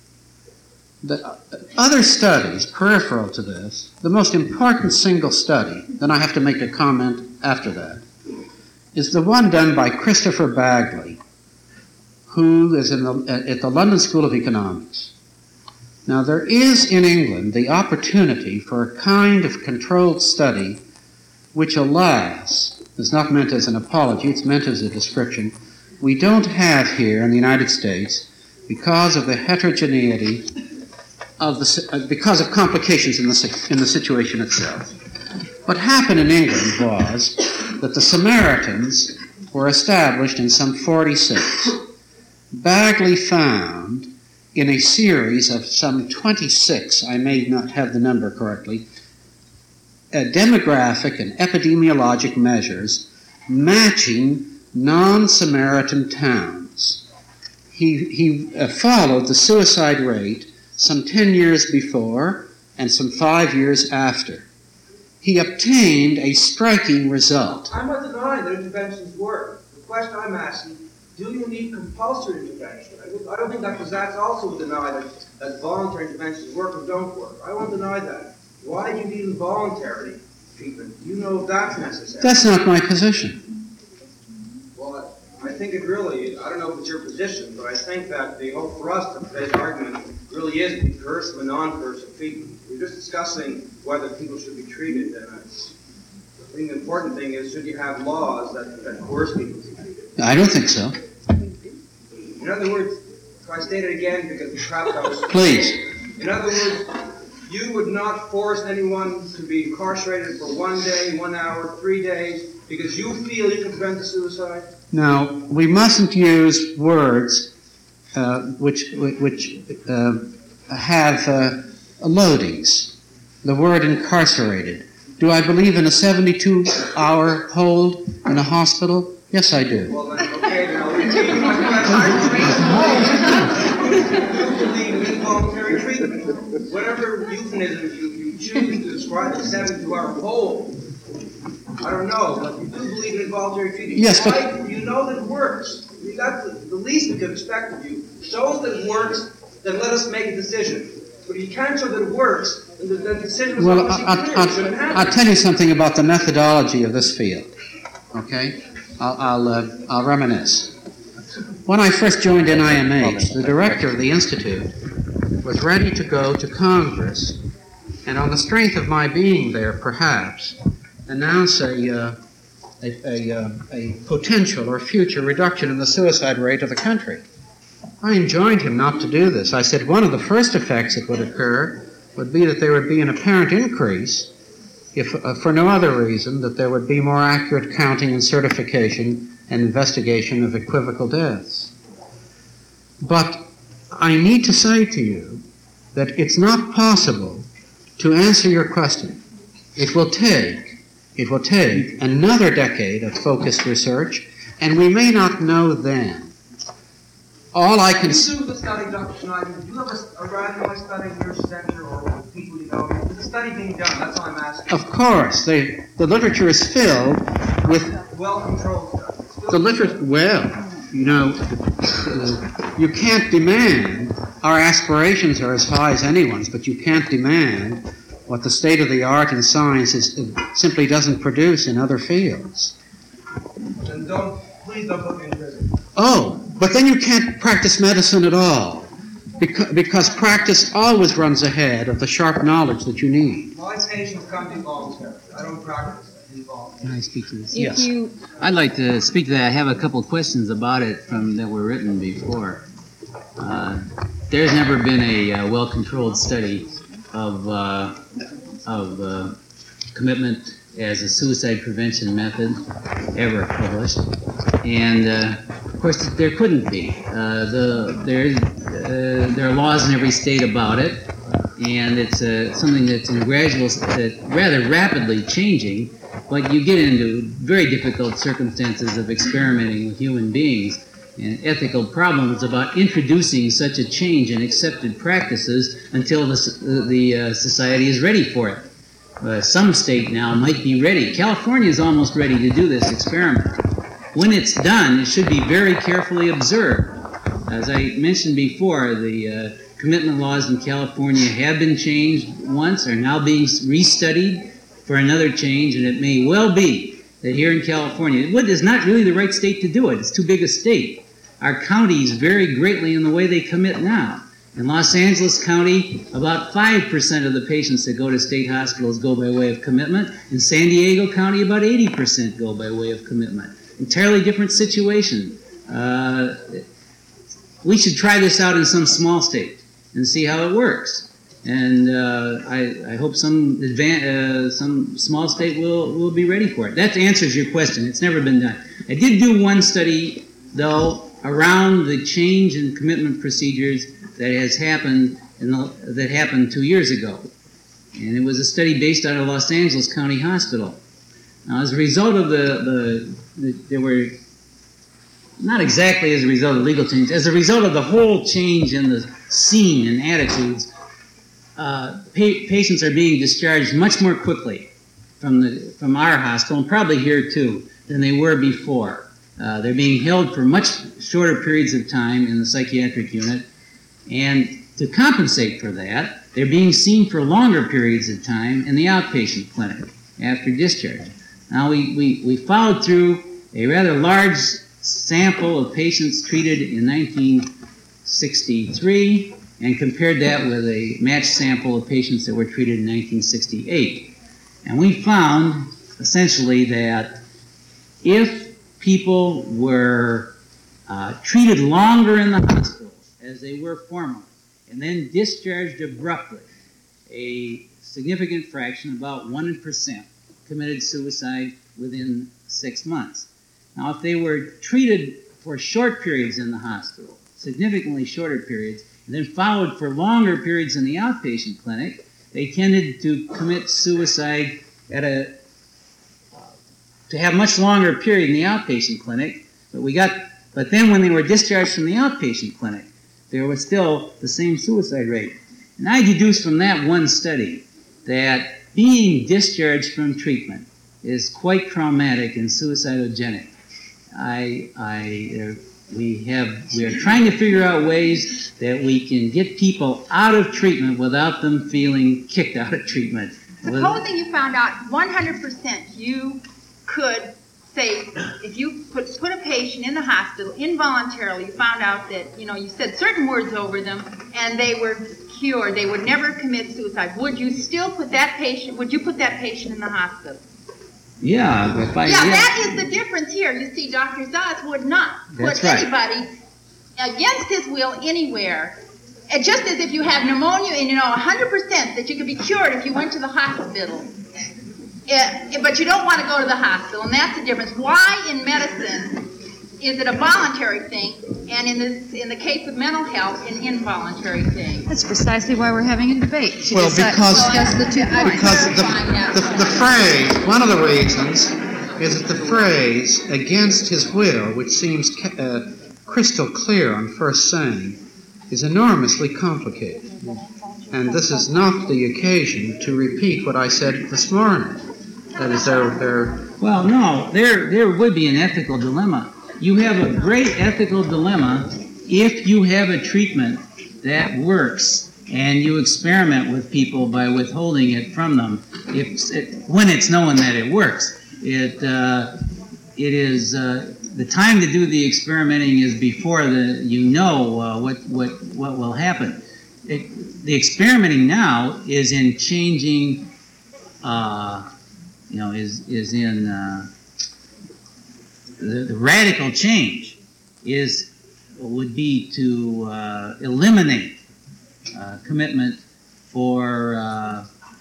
The other studies peripheral to this, the most important single study, then I have to make a comment after that, is the one done by Christopher Bagley, who is in the, at the London School of Economics. Now, there is in England the opportunity for a kind of controlled study which, alas, is not meant as an apology, it's meant as a description, we don't have here in the United States because of the heterogeneity of the, because of complications in the, in the situation itself. What happened in England was that the Samaritans were established in some forty-six. Bagley found in a series of some twenty-six, I may not have the number correctly, uh, demographic and epidemiologic measures matching non-Samaritan towns. He, he uh, followed the suicide rate some ten years before and some five years after. He obtained a striking result. I'm not denying that interventions work. The question I'm asking, do you need compulsory intervention? I don't think that, because that's also deny that, that voluntary interventions work or don't work. I won't deny that. Why do you need involuntary treatment? Do you know if that's necessary? That's not my position. Well, I think it really, I don't know if it's your position, but I think that the whole thrust of today's argument really is the coercive and non-coercive treatment. We're just discussing whether people should be treated, and I think the important thing is, should you have laws that, that coerce people to be treated? I don't think so. In other words, if I state it again because perhaps I was... Please. In other words, you would not force anyone to be incarcerated for one day, one hour, three days, because you feel you can prevent a suicide? Now, we mustn't use words uh, which, which uh, have uh, loadings. The word incarcerated. Do I believe in a seventy-two hour hold in a hospital? Yes, I do. Well, then, okay, now, repeat my question. Do you believe in involuntary treatment? Whatever euphemism you, you choose to describe a seventy-two hour hold, I don't know, but you do believe in involuntary treatment. Yes, but... Why? You know that it works. You got the, the least we could expect of you. Shows that it works, then let us make a decision. But if you can't show that it works, then the, the decision is Well, obviously I, clear. I, It shouldn't I, happen. I'll tell you something about the methodology of this field. Okay? I'll, I'll, uh, I'll reminisce. When I first joined N I M H, the director of the Institute was ready to go to Congress, and on the strength of my being there, perhaps, announce a, uh, a, a, uh, a potential or future reduction in the suicide rate of the country. I enjoined him not to do this. I said one of the first effects that would occur would be that there would be an apparent increase, if uh, for no other reason, that there would be more accurate counting and certification and investigation of equivocal deaths. But I need to say to you that it's not possible to answer your question. It will take, it will take another decade of focused research, and we may not know then. All I can You do the study, Doctor Schneider. Do you have a, a randomized study in your center or with people you know? Is the study being done? That's all I'm asking. Of course, they, the literature is filled with Well-controlled study. the literature. Well, you know, uh, you can't demand. Our aspirations are as high as anyone's, but you can't demand what the state of the art in science is, uh, simply doesn't produce in other fields. And don't, please don't put me in prison. Oh, but then you can't practice medicine at all, because, because practice always runs ahead of the sharp knowledge that you need. My patients come to voluntary. I don't practice involved. Can I speak to this? If Yes. you, I'd like to speak to that. I have a couple of questions about it from that were written before. Uh, there's never been a uh, well-controlled study of uh, of uh, commitment as a suicide prevention method ever published, and uh, of course there couldn't be. Uh, the there uh, there are laws in every state about it, and it's uh, something that's in gradual, uh, rather rapidly changing. But you get into very difficult circumstances of experimenting with human beings and ethical problems about introducing such a change in accepted practices until the, the uh, society is ready for it. Uh, some state now might be ready. California is almost ready to do this experiment. When it's done, it should be very carefully observed. As I mentioned before, the uh, commitment laws in California have been changed once, are now being restudied for another change, and it may well be that here in California, it is not really the right state to do it. It's too big a state. Our counties vary greatly in the way they commit now. In Los Angeles County, about five percent of the patients that go to state hospitals go by way of commitment. In San Diego County, about eighty percent go by way of commitment. Entirely different situation. Uh, we should try this out in some small state and see how it works. And uh, I, I hope some advan- uh, some small state will, will be ready for it. That answers your question. It's never been done. I did do one study, though, around the change in commitment procedures that has happened in the, that happened two years ago. And it was a study based out of Los Angeles County Hospital. Now, as a result of the, the, the there were, not exactly as a result of legal change, as a result of the whole change in the scene and attitudes, uh, pa- patients are being discharged much more quickly from, the, from our hospital, and probably here too, than they were before. Uh, they're being held for much shorter periods of time in the psychiatric unit, and to compensate for that, they're being seen for longer periods of time in the outpatient clinic after discharge. Now, we, we, we followed through a rather large sample of patients treated in nineteen sixty-three and compared that with a matched sample of patients that were treated in nineteen sixty-eight. And we found essentially that if people were uh, treated longer in the hospital as they were formerly and then discharged abruptly, a significant fraction, about one percent, committed suicide within six months. Now, if they were treated for short periods in the hospital, significantly shorter periods, and then followed for longer periods in the outpatient clinic, they tended to commit suicide at a to have much longer period in the outpatient clinic. But we got, but then when they were discharged from the outpatient clinic, there was still the same suicide rate. And I deduced from that one study that being discharged from treatment is quite traumatic and suicidogenic. I, I, uh, we have, we are trying to figure out ways that we can get people out of treatment without them feeling kicked out of treatment. Supposing you found out one hundred percent you could say, if you put, put a patient in the hospital involuntarily, you found out that, you know, you said certain words over them and they were cured, they would never commit suicide, would you still put that patient, would you put that patient in the hospital? Yeah, if I, yeah, yeah. that is the difference here. You see, Doctor Zaz would not That's put right. anybody against his will anywhere. And just as if you have pneumonia and you know one hundred percent that you could be cured if you went to the hospital. It, but you don't want to go to the hospital, and that's the difference. Why in medicine is it a voluntary thing, and in the, in the case of mental health, an involuntary thing? That's precisely why we're having a debate. to Well, decide- because, discuss the two points. because the, the, the phrase, one of the reasons is that the phrase, against his will, which seems uh, crystal clear on first saying, is enormously complicated. And this is not the occasion to repeat what I said this morning. That is, there, there. Well, no, there, there would be an ethical dilemma. You have a great ethical dilemma if you have a treatment that works and you experiment with people by withholding it from them. If it, when it's known that it works, it uh, it is uh, the time to do the experimenting is before the you know uh, what what what will happen. It, the experimenting now is in changing. Uh, you know, is is in uh, the, the radical change is would be to uh, eliminate uh, commitment for uh,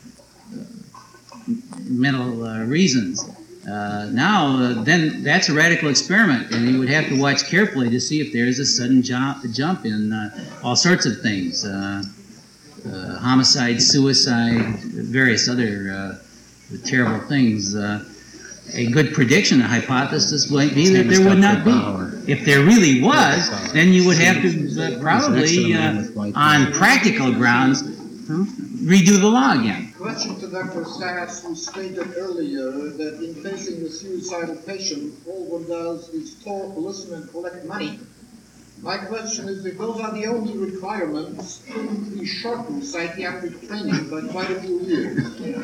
mental uh, reasons. Uh, now, uh, then that's a radical experiment, and you would have to watch carefully to see if there is a sudden jump, jump in uh, all sorts of things, uh, uh, homicide, suicide, various other uh, the terrible things. Uh, a good prediction, a hypothesis might be that there would not be. If there really was, then you would have to uh, probably, uh, on practical grounds, redo the law again. Question to Doctor Zaz, who stated earlier that in facing a suicidal patient, all one does is talk, listen, and collect money. My question is, if those are the only requirements, couldn't we shorten psychiatric training by quite a few years?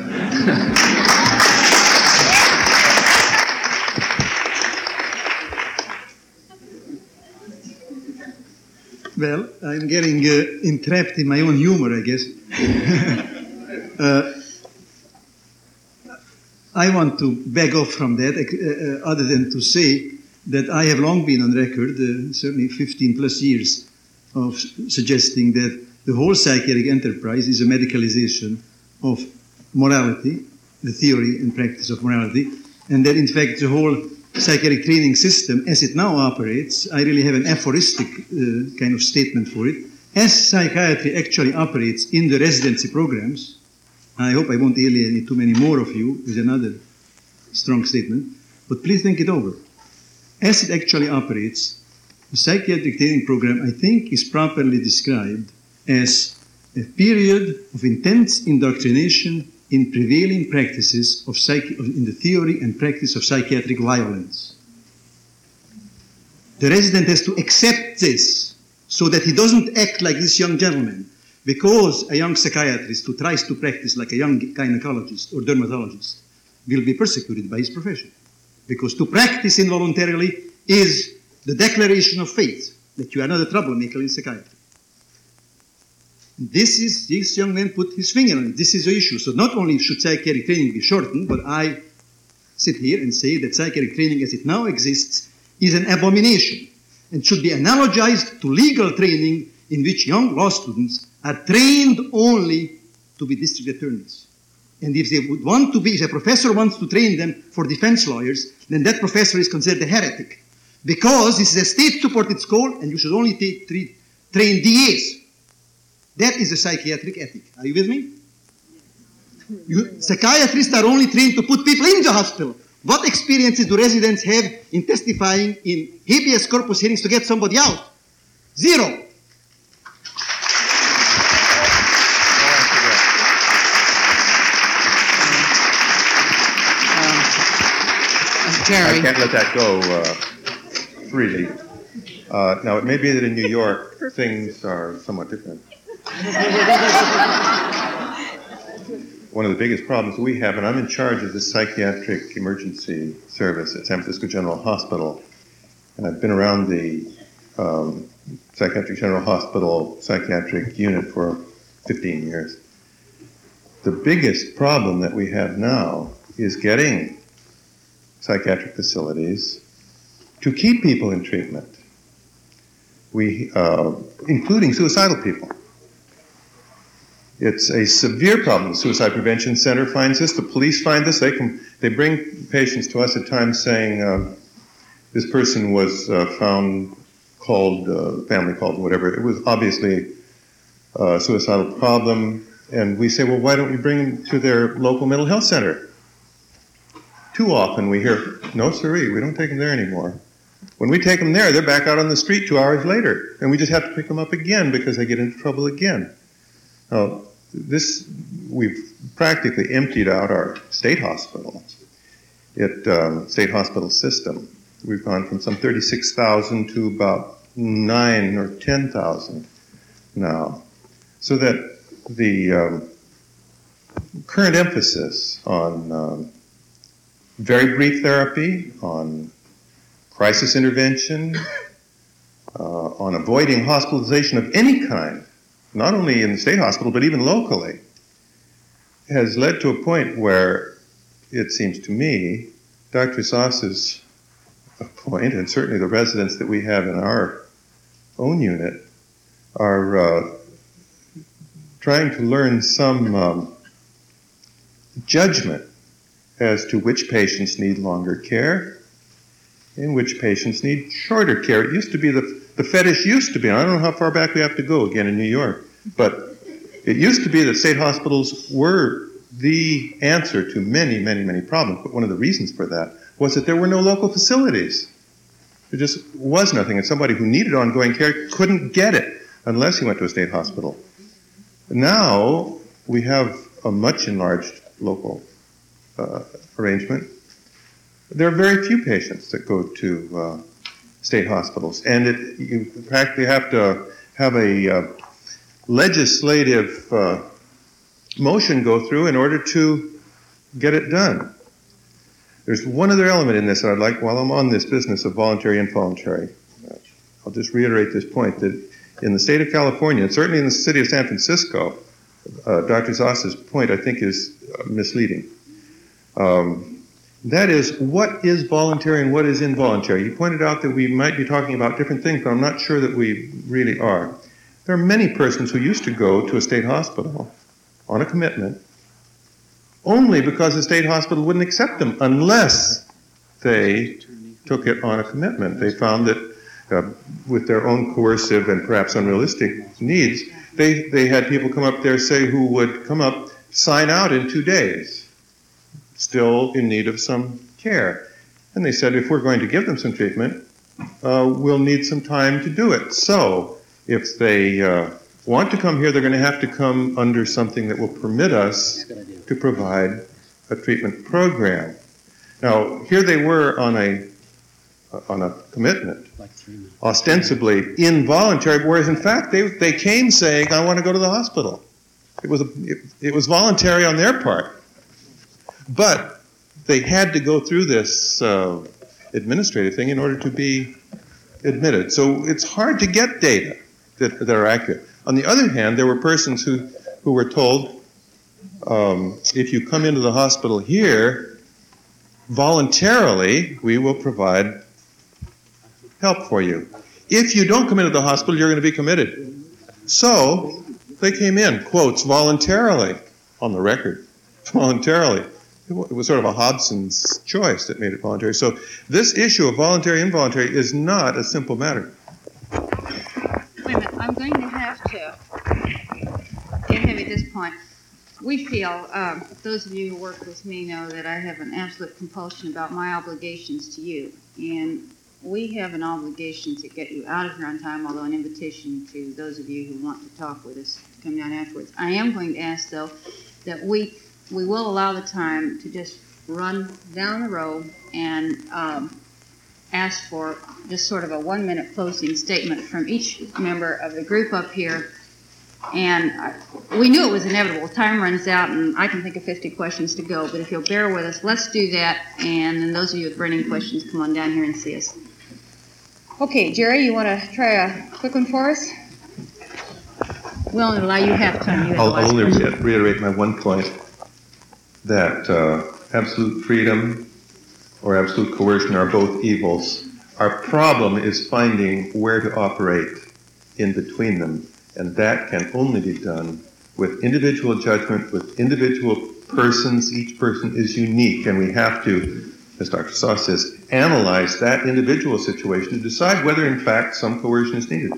Well, I'm getting uh, entrapped in my own humor, I guess. uh, I want to back off from that, uh, uh, other than to say that I have long been on record, uh, certainly fifteen plus years, of suggesting that the whole psychiatric enterprise is a medicalization of morality, the theory and practice of morality, and that in fact the whole psychiatric training system, as it now operates, I really have an aphoristic uh, kind of statement for it, as psychiatry actually operates in the residency programs. I hope I won't alienate too many more of you with another strong statement, but please think it over. As it actually operates, the psychiatric training program, I think, is properly described as a period of intense indoctrination in prevailing practices of psychi- in the theory and practice of psychiatric violence. The resident has to accept this so that he doesn't act like this young gentleman, because a young psychiatrist who tries to practice like a young gynecologist or dermatologist will be persecuted by his profession. Because to practice involuntarily is the declaration of faith that you are not a troublemaker in psychiatry. This is, this young man put his finger on it. This is the issue. So not only should psychiatric training be shortened, but I sit here and say that psychiatric training as it now exists is an abomination and should be analogized to legal training in which young law students are trained only to be district attorneys. And if they would want to be, if a professor wants to train them for defense lawyers, then that professor is considered a heretic. Because this is a state-supported school and you should only take, treat, train D As. That is a psychiatric ethic. Are you with me? You, psychiatrists are only trained to put people in the hospital. What experiences do residents have in testifying in habeas corpus hearings to get somebody out? Zero. I can't let that go uh, freely. Uh, now, it may be that in New York, things are somewhat different. One of the biggest problems we have, and I'm in charge of the psychiatric emergency service at San Francisco General Hospital, and I've been around the um, Psychiatric General Hospital psychiatric unit for fifteen years. The biggest problem that we have now is getting psychiatric facilities to keep people in treatment, we, uh, including suicidal people. It's a severe problem. The Suicide Prevention Center finds this. The police find this. They can, they bring patients to us at times saying, uh, this person was uh, found, called, uh, family called, whatever. It was obviously a suicidal problem. And we say, well, why don't you bring them to their local mental health center? Too often we hear, no siree, we don't take them there anymore. When we take them there, they're back out on the street two hours later. And we just have to pick them up again because they get into trouble again. Now, this, we've practically emptied out our state hospital, it, um, state hospital system. We've gone from some thirty-six thousand to about nine or ten thousand now. So that the um, current emphasis on um, very brief therapy, on crisis intervention, uh, on avoiding hospitalization of any kind, not only in the state hospital, but even locally, has led to a point where it seems to me, Doctor Sass's point, and certainly the residents that we have in our own unit, are uh, trying to learn some um, judgment as to which patients need longer care and which patients need shorter care. It used to be the The fetish used to be, I don't know how far back we have to go again in New York, but it used to be that state hospitals were the answer to many, many, many problems. But one of the reasons for that was that there were no local facilities. There just was nothing, and somebody who needed ongoing care couldn't get it unless he went to a state hospital. Now we have a much enlarged local uh, arrangement. There are very few patients that go to uh, state hospitals, and it, you practically have to have a uh, legislative uh, motion go through in order to get it done. There's one other element in this that I'd like, while I'm on this business of voluntary and involuntary, I'll just reiterate this point, that in the state of California, and certainly in the city of San Francisco, uh, Doctor Sass's point, I think, is uh, misleading. Um, That is, what is voluntary and what is involuntary? You pointed out that we might be talking about different things, but I'm not sure that we really are. There are many persons who used to go to a state hospital on a commitment only because the state hospital wouldn't accept them unless they took it on a commitment. They found that uh, with their own coercive and perhaps unrealistic needs, they, they had people come up there, say, who would come up, sign out in two days. Still in need of some care. And they said, if we're going to give them some treatment, uh, we'll need some time to do it. So if they uh, want to come here, they're going to have to come under something that will permit us to provide a treatment program. Now, here they were on a on a commitment, ostensibly involuntary, whereas in fact they, they came saying, I want to go to the hospital. It was, a, it, it was voluntary on their part. But they had to go through this uh, administrative thing in order to be admitted. So it's hard to get data that, that are accurate. On the other hand, there were persons who, who were told, um, if you come into the hospital here, voluntarily, we will provide help for you. If you don't come into the hospital, you're going to be committed. So they came in, quotes, voluntarily, on the record, voluntarily. It was sort of a Hobson's choice that made it voluntary. So this issue of voluntary, involuntary is not a simple matter. Wait a minute, I'm going to have to get him at this point. We feel, um, those of you who work with me know that I have an absolute compulsion about my obligations to you. And we have an obligation to get you out of here on time, although an invitation to those of you who want to talk with us to come down afterwards. I am going to ask, though, that we we will allow the time to just run down the road and um, ask for just sort of a one-minute closing statement from each member of the group up here. And I, we knew it was inevitable. Time runs out, and I can think of fifty questions to go. But if you'll bear with us, let's do that. And then those of you with burning questions, come on down here and see us. Okay, Jerry, you want to try a quick one for us? We'll only allow you half time. You have I'll, the last I'll only question. reiterate my one point, that uh, absolute freedom or absolute coercion are both evils. Our problem is finding where to operate in between them, and that can only be done with individual judgment, with individual persons. Each person is unique, and we have to, as Doctor Saw says, analyze that individual situation to decide whether, in fact, some coercion is needed.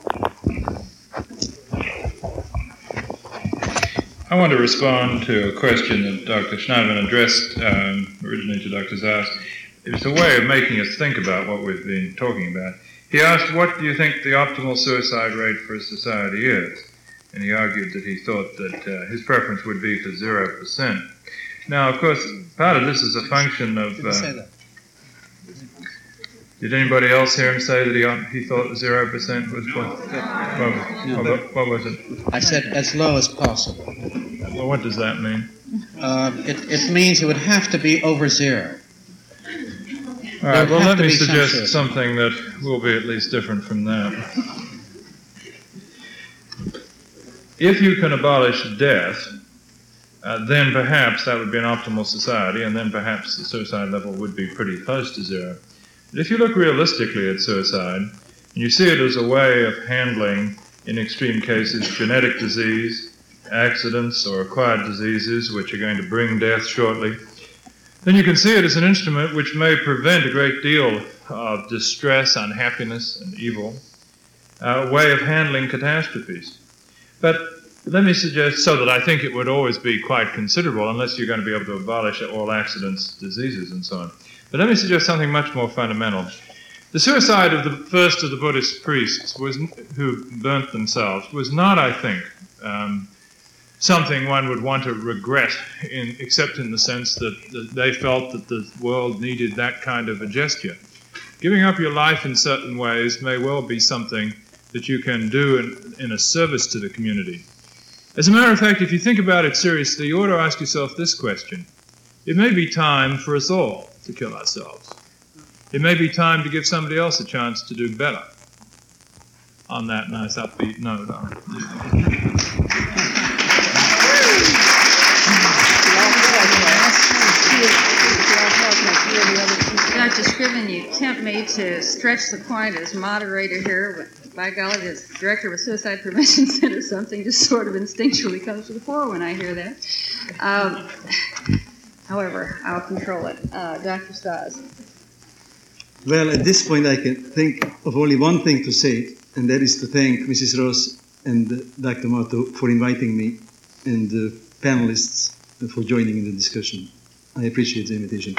I want to respond to a question that Doctor Schneiderman addressed um, originally to Doctor Zas. It's a way of making us think about what we've been talking about. He asked, what do you think the optimal suicide rate for a society is? And he argued that he thought that uh, his preference would be for zero percent. Now, of course, part of this is a function of... Uh, did anybody else hear him say that he, he thought zero percent was what? No, what, what was it? I said as low as possible. Well, what does that mean? Uh, it, it means it would have to be over zero. All right, well, let me suggest some something that will be at least different from that. If you can abolish death, uh, then perhaps that would be an optimal society, and then perhaps the suicide level would be pretty close to zero. But if you look realistically at suicide, and you see it as a way of handling, in extreme cases, genetic disease, accidents, or acquired diseases which are going to bring death shortly, then you can see it as an instrument which may prevent a great deal of distress, unhappiness, and evil, a way of handling catastrophes. But let me suggest, so that I think it would always be quite considerable, unless you're going to be able to abolish all accidents, diseases, and so on. But let me suggest something much more fundamental. The suicide of the first of the Buddhist priests was, who burnt themselves was not, I think, um, something one would want to regret, in, except in the sense that, that they felt that the world needed that kind of a gesture. Giving up your life in certain ways may well be something that you can do in, in a service to the community. As a matter of fact, if you think about it seriously, you ought to ask yourself this question. It may be time for us all to kill ourselves. It may be time to give somebody else a chance to do better. On that nice upbeat note. Doctor Scriven, you tempt me to stretch the point as moderator here, but by golly, as director of a suicide prevention center, something just sort of instinctually comes to the fore when I hear that. Um, however, I'll control it. Uh, Doctor Stas. Well, at this point, I can think of only one thing to say, and that is to thank Missus Ross and uh, Doctor Mato for inviting me, and the uh, panelists for joining in the discussion. I appreciate the invitation.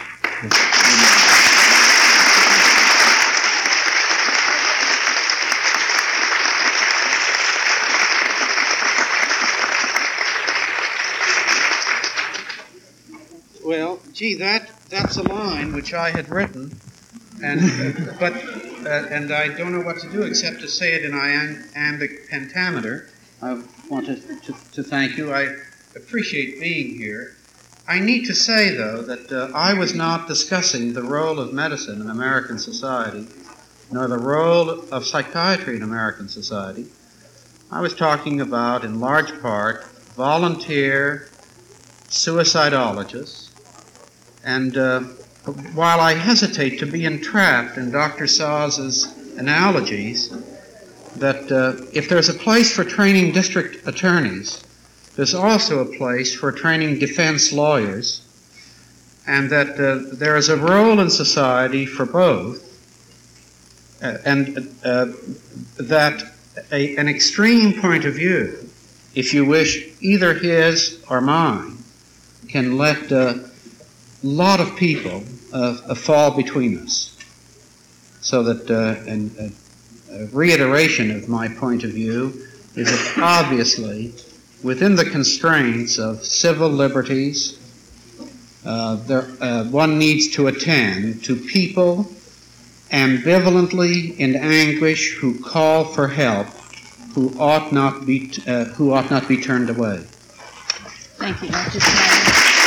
Well, gee, that that's a line which I had written, and uh, but uh, and I don't know what to do except to say it in iambic pentameter. I wanted to, to thank you. I appreciate being here. I need to say, though, that uh, I was not discussing the role of medicine in American society, nor the role of psychiatry in American society. I was talking about, in large part, volunteer suicidologists. And uh, while I hesitate to be entrapped in Doctor Saw's analogies, that uh, if there's a place for training district attorneys, there's also a place for training defense lawyers, and that uh, there is a role in society for both, uh, and uh, that a, an extreme point of view, if you wish, either his or mine, can let a lot of people uh, uh, fall between us. So that, uh, and, uh, a reiteration of my point of view is that obviously, within the constraints of civil liberties, uh, there, uh, one needs to attend to people ambivalently in anguish who call for help, who ought not be uh, who ought not be turned away. Thank you, Doctor Snyder.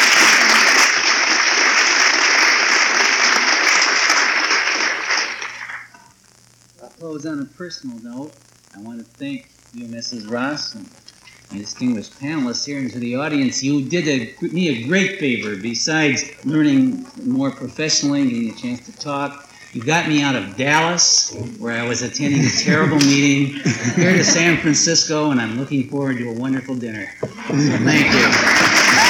I'll close on a personal note. I want to thank you, Missus Ross, and my distinguished panelists here, and to the audience. You did a, me a great favor. Besides learning more professionally and getting a chance to talk, you got me out of Dallas, where I was attending a terrible meeting, here to San Francisco, and I'm looking forward to a wonderful dinner. So thank you.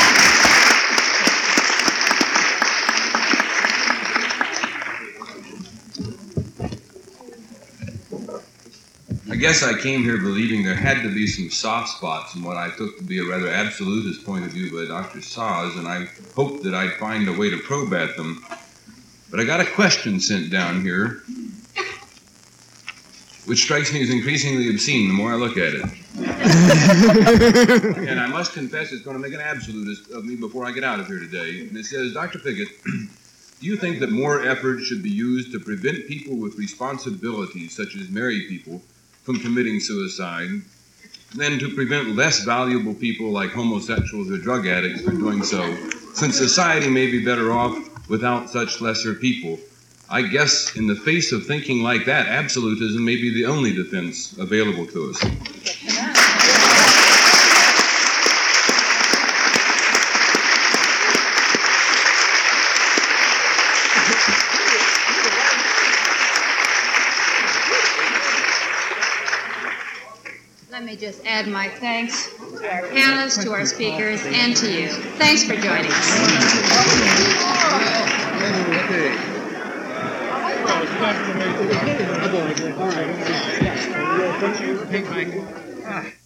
I guess I came here believing there had to be some soft spots in what I took to be a rather absolutist point of view by Doctor Saw's, and I hoped that I'd find a way to probe at them. But I got a question sent down here, which strikes me as increasingly obscene the more I look at it. And I must confess it's going to make an absolutist of me before I get out of here today. And it says, Doctor Pickett, do you think that more effort should be used to prevent people with responsibilities, such as married people, from committing suicide, than to prevent less valuable people like homosexuals or drug addicts from doing so, since society may be better off without such lesser people? I guess in the face of thinking like that, absolutism may be the only defense available to us. Let me just add my thanks to our panelists, to our speakers, and to you. Thanks for joining us.